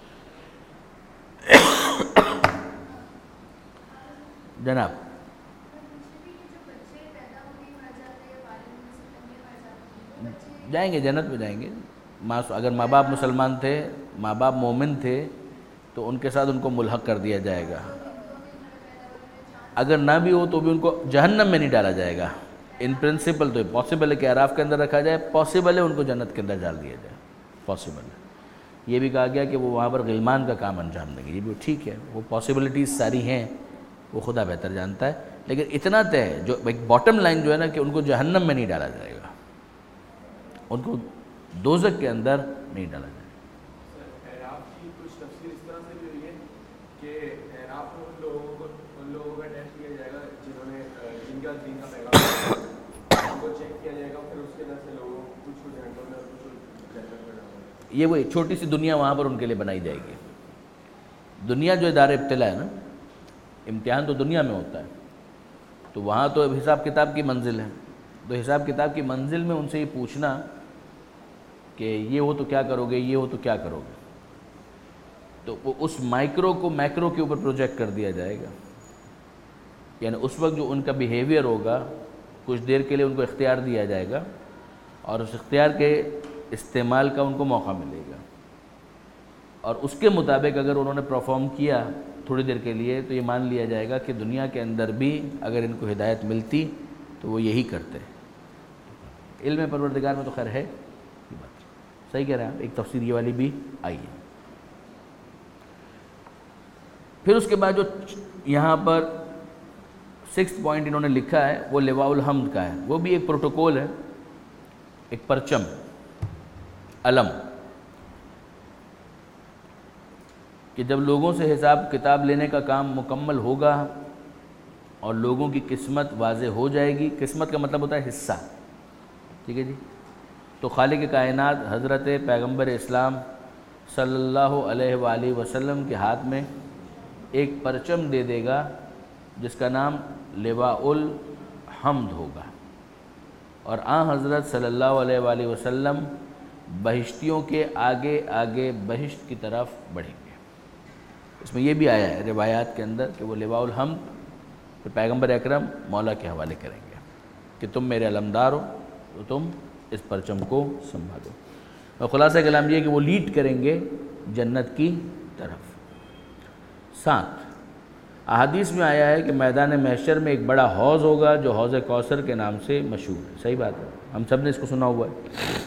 جناب جائیں گے جنت میں جائیں گے. اگر ماں باپ مسلمان تھے، ماں باپ مومن تھے تو ان کے ساتھ ان کو ملحق کر دیا جائے گا. اگر نہ بھی ہو تو بھی ان کو جہنم میں نہیں ڈالا جائے گا. ان پرنسپل تو پاسبل ہے کہ اعراف کے اندر رکھا جائے، پاسبل ہے ان کو جنت کے اندر ڈال دیا جائے، پاسبل ہے. یہ بھی کہا گیا کہ وہ وہاں پر غلمان کا کام انجام دیں گے، یہ بھی ٹھیک ہے، وہ پاسبلٹیز ساری ہیں، وہ خدا بہتر جانتا ہے. لیکن اتنا طے ہے جو ایک باٹم لائن جو ہے نا کہ ان کو جہنم میں نہیں ڈالا جائے گا، ان کو دوزخ کے اندر نہیں ڈالا جائے گا. اعراف کی کچھ تفسیر اس طرح سے بھی ہوئی ہے کہ اعراف میں ان لوگوں کا ٹیسٹ کیا جائے گا جنہوں نے جن کا دین کا پیغام ان کو چیک کیا جائے گا، پھر اس کے اندر سے لوگوں کچھ جہنم میں اور کچھ جنت میں ڈالا جائے گا. یہ وہ چھوٹی سی دنیا وہاں پر ان کے لیے بنائی جائے گی. دنیا جو دار ابتلا ہے نا، امتحان تو دنیا میں ہوتا ہے، تو وہاں تو حساب کتاب کی منزل ہے. تو حساب کتاب کی منزل میں ان سے یہ پوچھنا کہ یہ ہو تو کیا کرو گے، یہ ہو تو کیا کرو گے، تو وہ اس مائکرو کو میکرو کے اوپر پروجیکٹ کر دیا جائے گا. یعنی اس وقت جو ان کا بیہیویئر ہوگا، کچھ دیر کے لیے ان کو اختیار دیا جائے گا، اور اس اختیار کے استعمال کا ان کو موقع ملے گا، اور اس کے مطابق اگر انہوں نے پرفارم کیا تھوڑی دیر کے لیے تو یہ مان لیا جائے گا کہ دنیا کے اندر بھی اگر ان کو ہدایت ملتی تو وہ یہی کرتے. علم پروردگار میں تو خیر ہے یہ بات، صحیح کہہ رہے ہیں آپ، ایک تفسیر یہ والی بھی آئی ہے. پھر اس کے بعد جو یہاں پر 6 پوائنٹ انہوں نے لکھا ہے وہ لواء الحمد کا ہے. وہ بھی ایک پروٹوکول ہے، ایک پرچم، علم، کہ جب لوگوں سے حساب کتاب لینے کا کام مکمل ہوگا اور لوگوں کی قسمت واضح ہو جائے گی. قسمت کا مطلب ہوتا ہے حصہ، ٹھیک ہے جی. تو خالق کائنات حضرت پیغمبر اسلام صلی اللہ علیہ وآلہ وسلم کے ہاتھ میں ایک پرچم دے دے گا جس کا نام لواء الحمد ہوگا، اور حضرت صلی اللہ علیہ وآلہ وسلم بہشتیوں کے آگے آگے بہشت کی طرف بڑھیں گے. اس میں یہ بھی آیا ہے روایات کے اندر کہ وہ لواء الحمد پھر پیغمبر اکرم مولا کے حوالے کریں گے کہ تم میرے علمدار ہو تو تم اس پرچم کو سنبھالو. اور خلاصہ کلام یہ کہ وہ لیڈ کریں گے جنت کی طرف. 7 احادیث میں آیا ہے کہ میدان محشر میں ایک بڑا حوض ہوگا جو حوض کوثر کے نام سے مشہور ہے. صحیح بات ہے، ہم سب نے اس کو سنا ہوا ہے.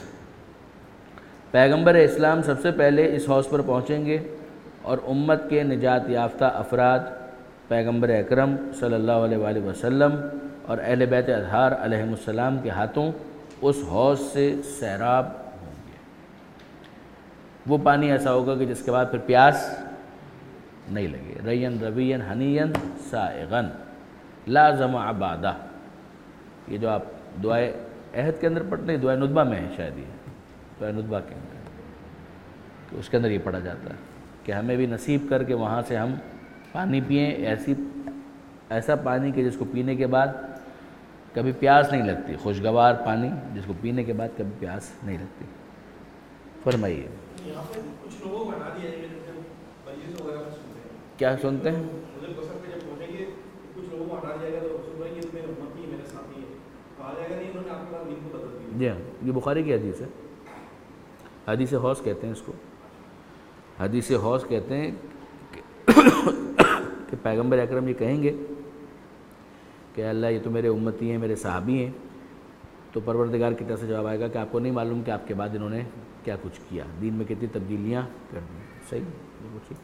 پیغمبر اسلام سب سے پہلے اس حوض پر پہنچیں گے اور امت کے نجات یافتہ افراد پیغمبر اکرم صلی اللہ علیہ وآلہ وسلم اور اہل بیت اطہار علیہم السلام کے ہاتھوں اس حوض سے سیراب ہوں گے. وہ پانی ایسا ہوگا کہ جس کے بعد پھر پیاس نہیں لگے. ریّن روین ہنین سائغن لا ظمأ بعدہ. یہ جو آپ دعائے عہد کے اندر پڑھتے ہیں، دعائے ندبہ میں ہے شاید، یہ دعائے ندبہ کے اندر کہ اس کے اندر یہ پڑھا جاتا ہے کہ ہمیں بھی نصیب کر کے وہاں سے ہم پانی پئیں، ایسا پانی کہ جس کو پینے کے بعد کبھی پیاس نہیں لگتی، خوشگوار پانی جس کو پینے کے بعد کبھی پیاس نہیں لگتی. فرمائیے. یہاں پہ کچھ لوگوں کو بنا دیا ہے کہ پریز وغیرہ سنتے ہیں. کیا سنتے ہیں؟ مجھے کوثر پہ جب پہنچیں گے کچھ لوگوں کو ہٹا دیا جائے گا تو سن رہے ہیں یہ میرے امتی میرے ساتھی ہیں، کہا جائے گا نہیں انہوں نے آپ کے بعد دین کو بدل دیا. جی ہاں، یہ بخاری کی حدیث ہے. حدیث حوض کہتے ہیں اس کو. حدیث حوض کہتے ہیں کہ پیغمبر اکرم یہ کہیں گے کہ اللہ یہ تو میرے امتی ہیں، میرے صحابی ہیں، تو پروردگار کی طرف سے جواب آئے گا کہ آپ کو نہیں معلوم کہ آپ کے بعد انہوں نے کیا کچھ کیا، دین میں کتنی تبدیلیاں کر دی. صحیح، بالکل ٹھیک.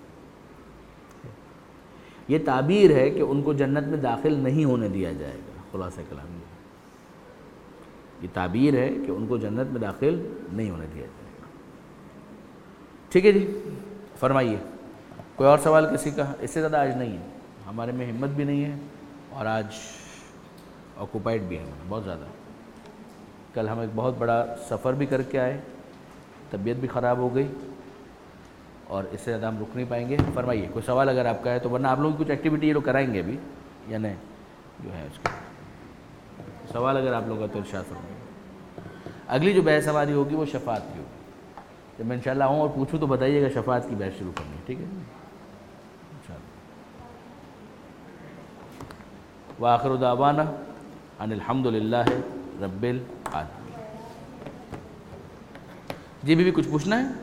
یہ تعبیر ہے کہ ان کو جنت میں داخل نہیں ہونے دیا جائے گا. خلاصہ کلام یہ تعبیر ہے کہ ان کو جنت میں داخل نہیں ہونے دیا جائے گا. ٹھیک ہے جی، فرمائیے. کوئی اور سوال کسی کا؟ اس سے زیادہ آج نہیں ہے، ہمارے میں ہمت بھی نہیں ہے اور آج آکوپائڈ بھی ہے بہت زیادہ. کل ہم ایک بہت بڑا سفر بھی کر کے آئے، طبیعت بھی خراب ہو گئی، اور اس سے زیادہ ہم رک نہیں پائیں گے. فرمائیے کوئی سوال اگر آپ کا ہے تو، ورنہ آپ لوگوں کی کچھ ایکٹیویٹی یہ لوگ کرائیں گے ابھی یا نہیں جو ہے اس کا سوال اگر آپ لوگوں کا تو ارشاد فرمائیے. اگلی جو بحث ہماری ہوگی وہ شفاعت کی ہوگی. جب میں انشاءاللہ آؤں اور پوچھوں تو بتائیے گا شفاعت کی بحث شروع کرنی، ٹھیک ہے انشاءاللہ. وآخر دعوانا ان الحمد للہ رب العالمین. جی بھی کچھ پوچھنا ہے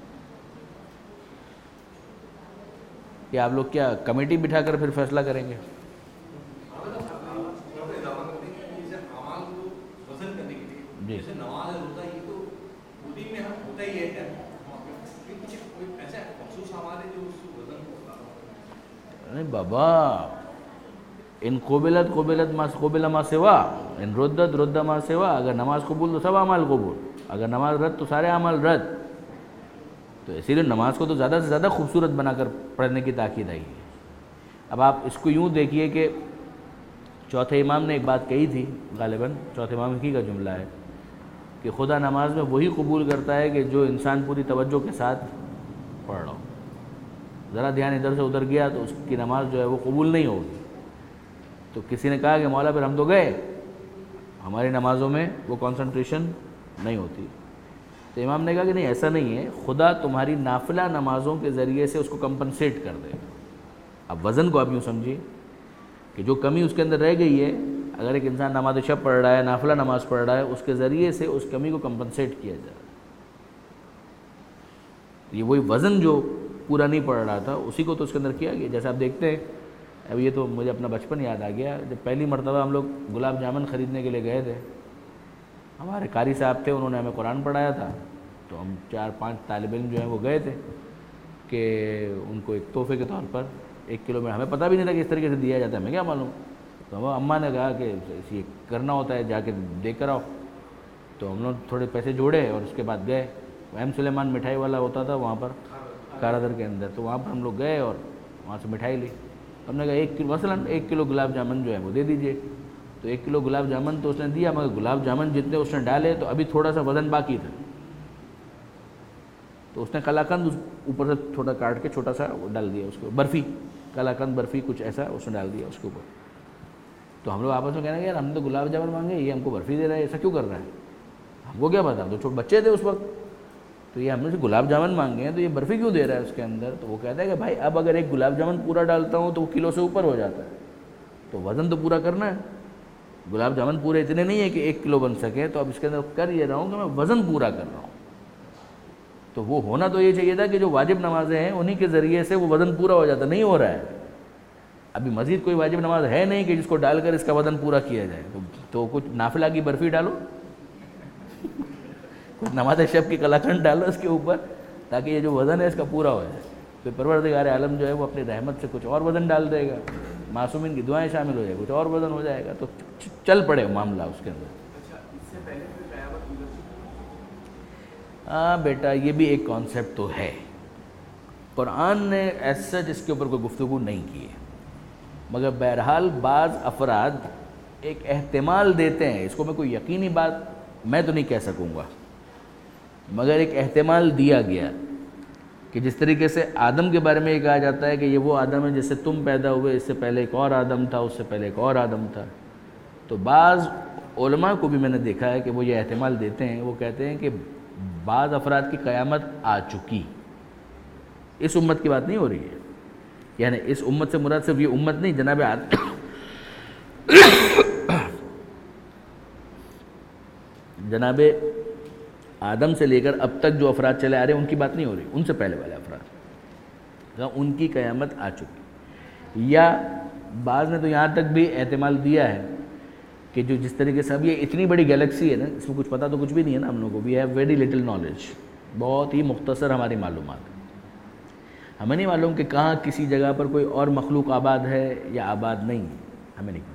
کہ آپ لوگ کیا کمیٹی بٹھا کر پھر فیصلہ کریں گے؟ جی نہیں بابا، ان قبلت ما سوا، ان ردت ما سوا. اگر نماز قبول تو سب اعمال قبول، اگر نماز رد تو سارے اعمال رد. تو اسی لیے نماز کو تو زیادہ سے زیادہ خوبصورت بنا کر پڑھنے کی تاکید آئی ہے. اب آپ اس کو یوں دیکھیے کہ چوتھے امام نے ایک بات کہی تھی، غالباً چوتھے امام ہی کا جملہ ہے کہ خدا نماز میں وہی قبول کرتا ہے کہ جو انسان پوری توجہ کے ساتھ پڑھ رہا ہو. ذرا دھیان ادھر سے ادھر گیا تو اس کی نماز جو ہے وہ قبول نہیں ہوگی. تو کسی نے کہا کہ مولا پھر ہم تو گئے, ہماری نمازوں میں وہ کنسنٹریشن نہیں ہوتی. تو امام نے کہا کہ نہیں, ایسا نہیں ہے, خدا تمہاری نافلہ نمازوں کے ذریعے سے اس کو کمپنسیٹ کر دے گا. اب وزن کو آپ یوں سمجھیے کہ جو کمی اس کے اندر رہ گئی ہے, اگر ایک انسان نماز شب پڑھ رہا ہے, نافلہ نماز پڑھ رہا ہے, اس کے ذریعے سے اس کمی کو کمپنسیٹ کیا جائے. یہ وہی وزن جو پورا نہیں پڑھ رہا تھا اسی کو تو اس کے اندر کیا گیا. جیسے آپ دیکھتے ہیں, اب یہ تو مجھے اپنا بچپن یاد آ گیا, جب پہلی مرتبہ ہم لوگ گلاب جامن خریدنے کے لیے گئے تھے, ہمارے قاری صاحب تھے, انہوں نے ہمیں قرآن پڑھایا تھا, تو ہم 4-5 طالب علم جو ہیں وہ گئے تھے کہ ان کو ایک تحفے کے طور پر 1 کلو میں, ہمیں پتہ بھی نہیں تھا کہ اس طریقے سے دیا جاتا ہے, ہمیں کیا معلوم. تو وہ اماں نے کہا کہ یہ کرنا ہوتا ہے, جا کے دے کر آؤ. تو ہم لوگ تھوڑے پیسے جوڑے اور اس کے بعد گئے. ایم سلیمان مٹھائی والا ہوتا تھا وہاں پر کارادر کے اندر, تو وہاں پر ہم لوگ گئے اور وہاں سے مٹھائی لی. ہم نے کہا مثلاً 1 کلو گلاب جامن جو ہے وہ دے دیجئے. تو 1 کلو گلاب جامن تو اس نے دیا, مگر گلاب جامن جتنے اس نے ڈالے تو ابھی تھوڑا سا وزن باقی تھا. تو اس نے قلاقند اوپر سے تھوڑا کاٹ کے چھوٹا سا وہ ڈال دیا اس کو, برفی, قلاقند برفی کچھ ایسا اس نے ڈال دیا اس کے اوپر. تو ہم لوگ آپس میں کہنا کہ یار ہم نے تو گلاب جامن مانگے, یہ ہم کو برفی دے رہا ہے, ایسا کیوں کر رہا ہے, ہم کو کیا پتا, تو چھوٹے بچے تھے اس وقت, تو یہ ہم نے سے گلاب جامن مانگے ہیں تو یہ برفی کیوں دے رہا ہے اس کے اندر. تو وہ کہتا ہے کہ بھائی اب اگر ایک گلاب جامن پورا ڈالتا ہوں تو وہ کلو سے اوپر ہو جاتا ہے, تو وزن تو پورا کرنا ہے. گلاب جامن پورے اتنے نہیں ہے کہ 1 کلو بن سکے, تو اب اس کے اندر کر یہ رہا ہوں کہ میں وزن پورا کر رہا ہوں. تو وہ ہونا تو یہ چاہیے تھا کہ جو واجب نمازیں ہیں انہی کے ذریعے سے وہ وزن پورا ہو جاتا, نہیں ہو رہا ہے. ابھی مزید کوئی واجب نماز ہے نہیں کہ جس کو ڈال کر اس کا وزن پورا کیا جائے. تو کچھ نافلہ کی برفی ڈالو, کچھ نماز شب کی قلاقند ڈالو اس کے اوپر, تاکہ یہ جو وزن ہے اس کا پورا ہو جائے. پھر پروردگار عالم جو ہے وہ اپنی رحمت سے کچھ اور وزن ڈال دے گا, معصومین کی دعائیں شامل ہو جائے, کچھ اور وزن ہو جائے گا, تو چل پڑے معاملہ اس کے اندر. ہاں بیٹا, یہ بھی ایک کانسیپٹ تو ہے. قرآن نے ایز سچ اس کے اوپر کوئی گفتگو نہیں کی ہے, مگر بہرحال بعض افراد ایک احتمال دیتے ہیں. اس کو میں کوئی یقینی بات میں تو نہیں کہہ سکوں گا, مگر ایک احتمال دیا گیا کہ جس طریقے سے آدم کے بارے میں یہ کہا جاتا ہے کہ یہ وہ آدم ہے جس سے تم پیدا ہوئے, اس سے پہلے ایک اور آدم تھا, اس سے پہلے ایک اور آدم تھا. تو بعض علماء کو بھی میں نے دیکھا ہے کہ وہ یہ احتمال دیتے ہیں, وہ کہتے ہیں کہ بعض افراد کی قیامت آ چکی. اس امت کی بات نہیں ہو رہی ہے, یعنی اس امت سے مراد صرف یہ امت نہیں, جناب جناب آدم سے لے کر اب تک جو افراد چلے آ رہے ہیں ان کی بات نہیں ہو رہی, ان سے پہلے والے افراد, ان کی قیامت آ چکی. یا بعض نے تو یہاں تک بھی احتمال دیا ہے کہ جو جس طریقے سے اب یہ اتنی بڑی گیلیکسی ہے نا, اس میں کچھ پتہ تو کچھ بھی نہیں ہے نا ہم لوگوں کو, we have very little knowledge, بہت ہی مختصر ہماری معلومات. ہمیں نہیں معلوم کہ کہاں کسی جگہ پر کوئی اور مخلوق آباد ہے یا آباد نہیں ہے, ہمیں نہیں پتہ.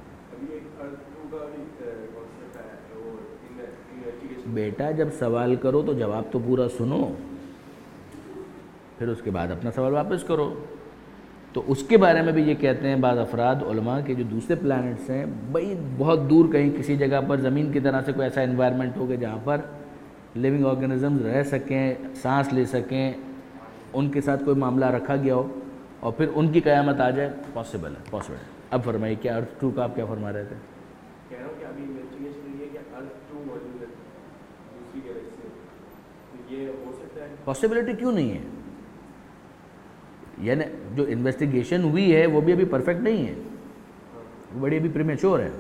بیٹا جب سوال کرو تو جواب تو پورا سنو, پھر اس کے بعد اپنا سوال واپس کرو. تو اس کے بارے میں بھی یہ کہتے ہیں بعض افراد علماء کہ جو دوسرے پلانٹس ہیں بھائی بہت دور کہیں کسی جگہ پر زمین کی طرح سے کوئی ایسا انوائرمنٹ ہو کہ جہاں پر لیونگ آرگنزمز رہ سکیں, سانس لے سکیں, ان کے ساتھ کوئی معاملہ رکھا گیا ہو اور پھر ان کی قیامت آ جائے, پاسبل ہے, پاسبل ہے. اب فرمائیے کیا ارتھ 2 کا آپ کیا فرما رہے تھے؟ کہہ رہا ہوں کہ ابھی انویسٹیگیشن یہ ہے کہ ارتھ 2 موجود ہے دوسری گیلیکسی میں, تو یہ ہو سکتا ہے. پاسبلٹی کیوں نہیں ہے؟ یعنی جو انویسٹیگیشن ہوئی ہے وہ بھی ابھی پرفیکٹ نہیں ہے, وہ بڑی ابھی پریمیچور ہے.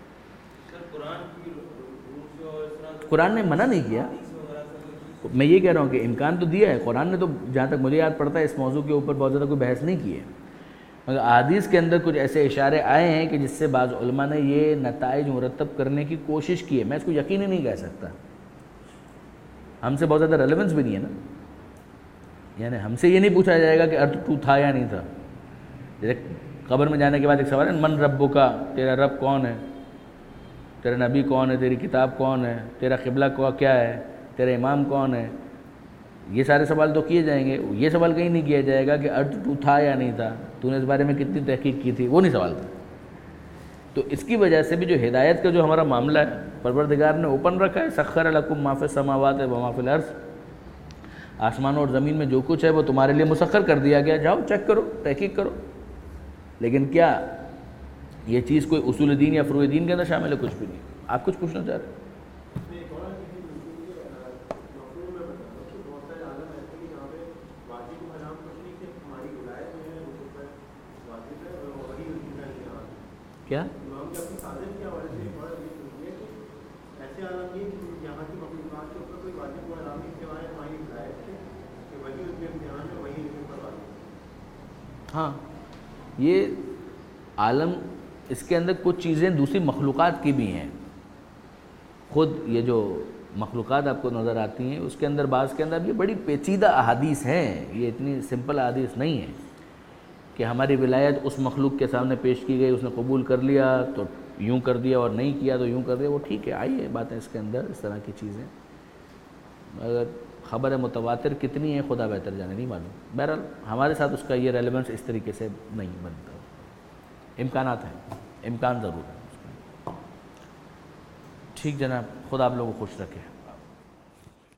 قرآن نے منع نہیں کیا, میں یہ کہہ رہا ہوں کہ امکان تو دیا ہے قرآن نے, تو جہاں تک مجھے یاد پڑتا ہے اس موضوع کے اوپر بہت زیادہ کوئی بحث نہیں کی ہے, مگر احادیث کے اندر کچھ ایسے اشارے آئے ہیں کہ جس سے بعض علماء نے یہ نتائج مرتب کرنے کی کوشش کی ہے. میں اس کو یقینی نہیں کہہ سکتا, ہم سے بہت زیادہ ریلیونس بھی نہیں ہے نا, یعنی ہم سے یہ نہیں پوچھا جائے گا کہ ارتھ 2 تھا یا نہیں تھا. جیسے قبر میں جانے کے بعد ایک سوال ہے, من ربو کا, تیرا رب کون ہے, تیرا نبی کون ہے, تیری کتاب کون ہے, تیرا قبلہ کیا ہے, تیرا امام کون ہے. یہ سارے سوال تو کیے جائیں گے, یہ سوال کہیں نہیں کیا جائے گا کہ ارتھ 2 تھا یا نہیں تھا, تو نے اس بارے میں کتنی تحقیق کی تھی, وہ نہیں سوال تھا. تو اس کی وجہ سے بھی جو ہدایت کا جو ہمارا معاملہ ہے پروردگار نے اوپن رکھا ہے، سخر لکم ما فی السماوات و ما فی الارض، آسمانوں اور زمین میں جو کچھ ہے وہ تمہارے لیے مسخر کر دیا گیا، جاؤ چیک کرو، تحقیق کرو۔ لیکن کیا یہ چیز کوئی اصول دین یا فروع دین کے اندر شامل ہے؟ کچھ بھی نہیں۔ آپ کچھ پوچھنا چاہ رہے ہیں؟ کیا ہاں، یہ عالم، اس کے اندر کچھ چیزیں دوسری مخلوقات کی بھی ہیں۔ خود یہ جو مخلوقات آپ کو نظر آتی ہیں اس کے اندر بعض کے اندر یہ بڑی پیچیدہ احادیث ہیں، یہ اتنی سمپل احادیث نہیں ہیں کہ ہماری ولایت اس مخلوق کے سامنے پیش کی گئی، اس نے قبول کر لیا تو یوں کر دیا اور نہیں کیا تو یوں کر دیا، وہ ٹھیک ہے، آئی ہے باتیں اس کے اندر، اس طرح کی چیزیں، اگر خبر متواتر کتنی ہے خدا بہتر جانے، نہیں معلوم۔ بہرحال ہمارے ساتھ اس کا یہ ریلیونس اس طریقے سے نہیں بنتا، امکانات ہیں، امکان ضرور ہے۔ ٹھیک جناب، خدا آپ لوگوں کو خوش رکھے۔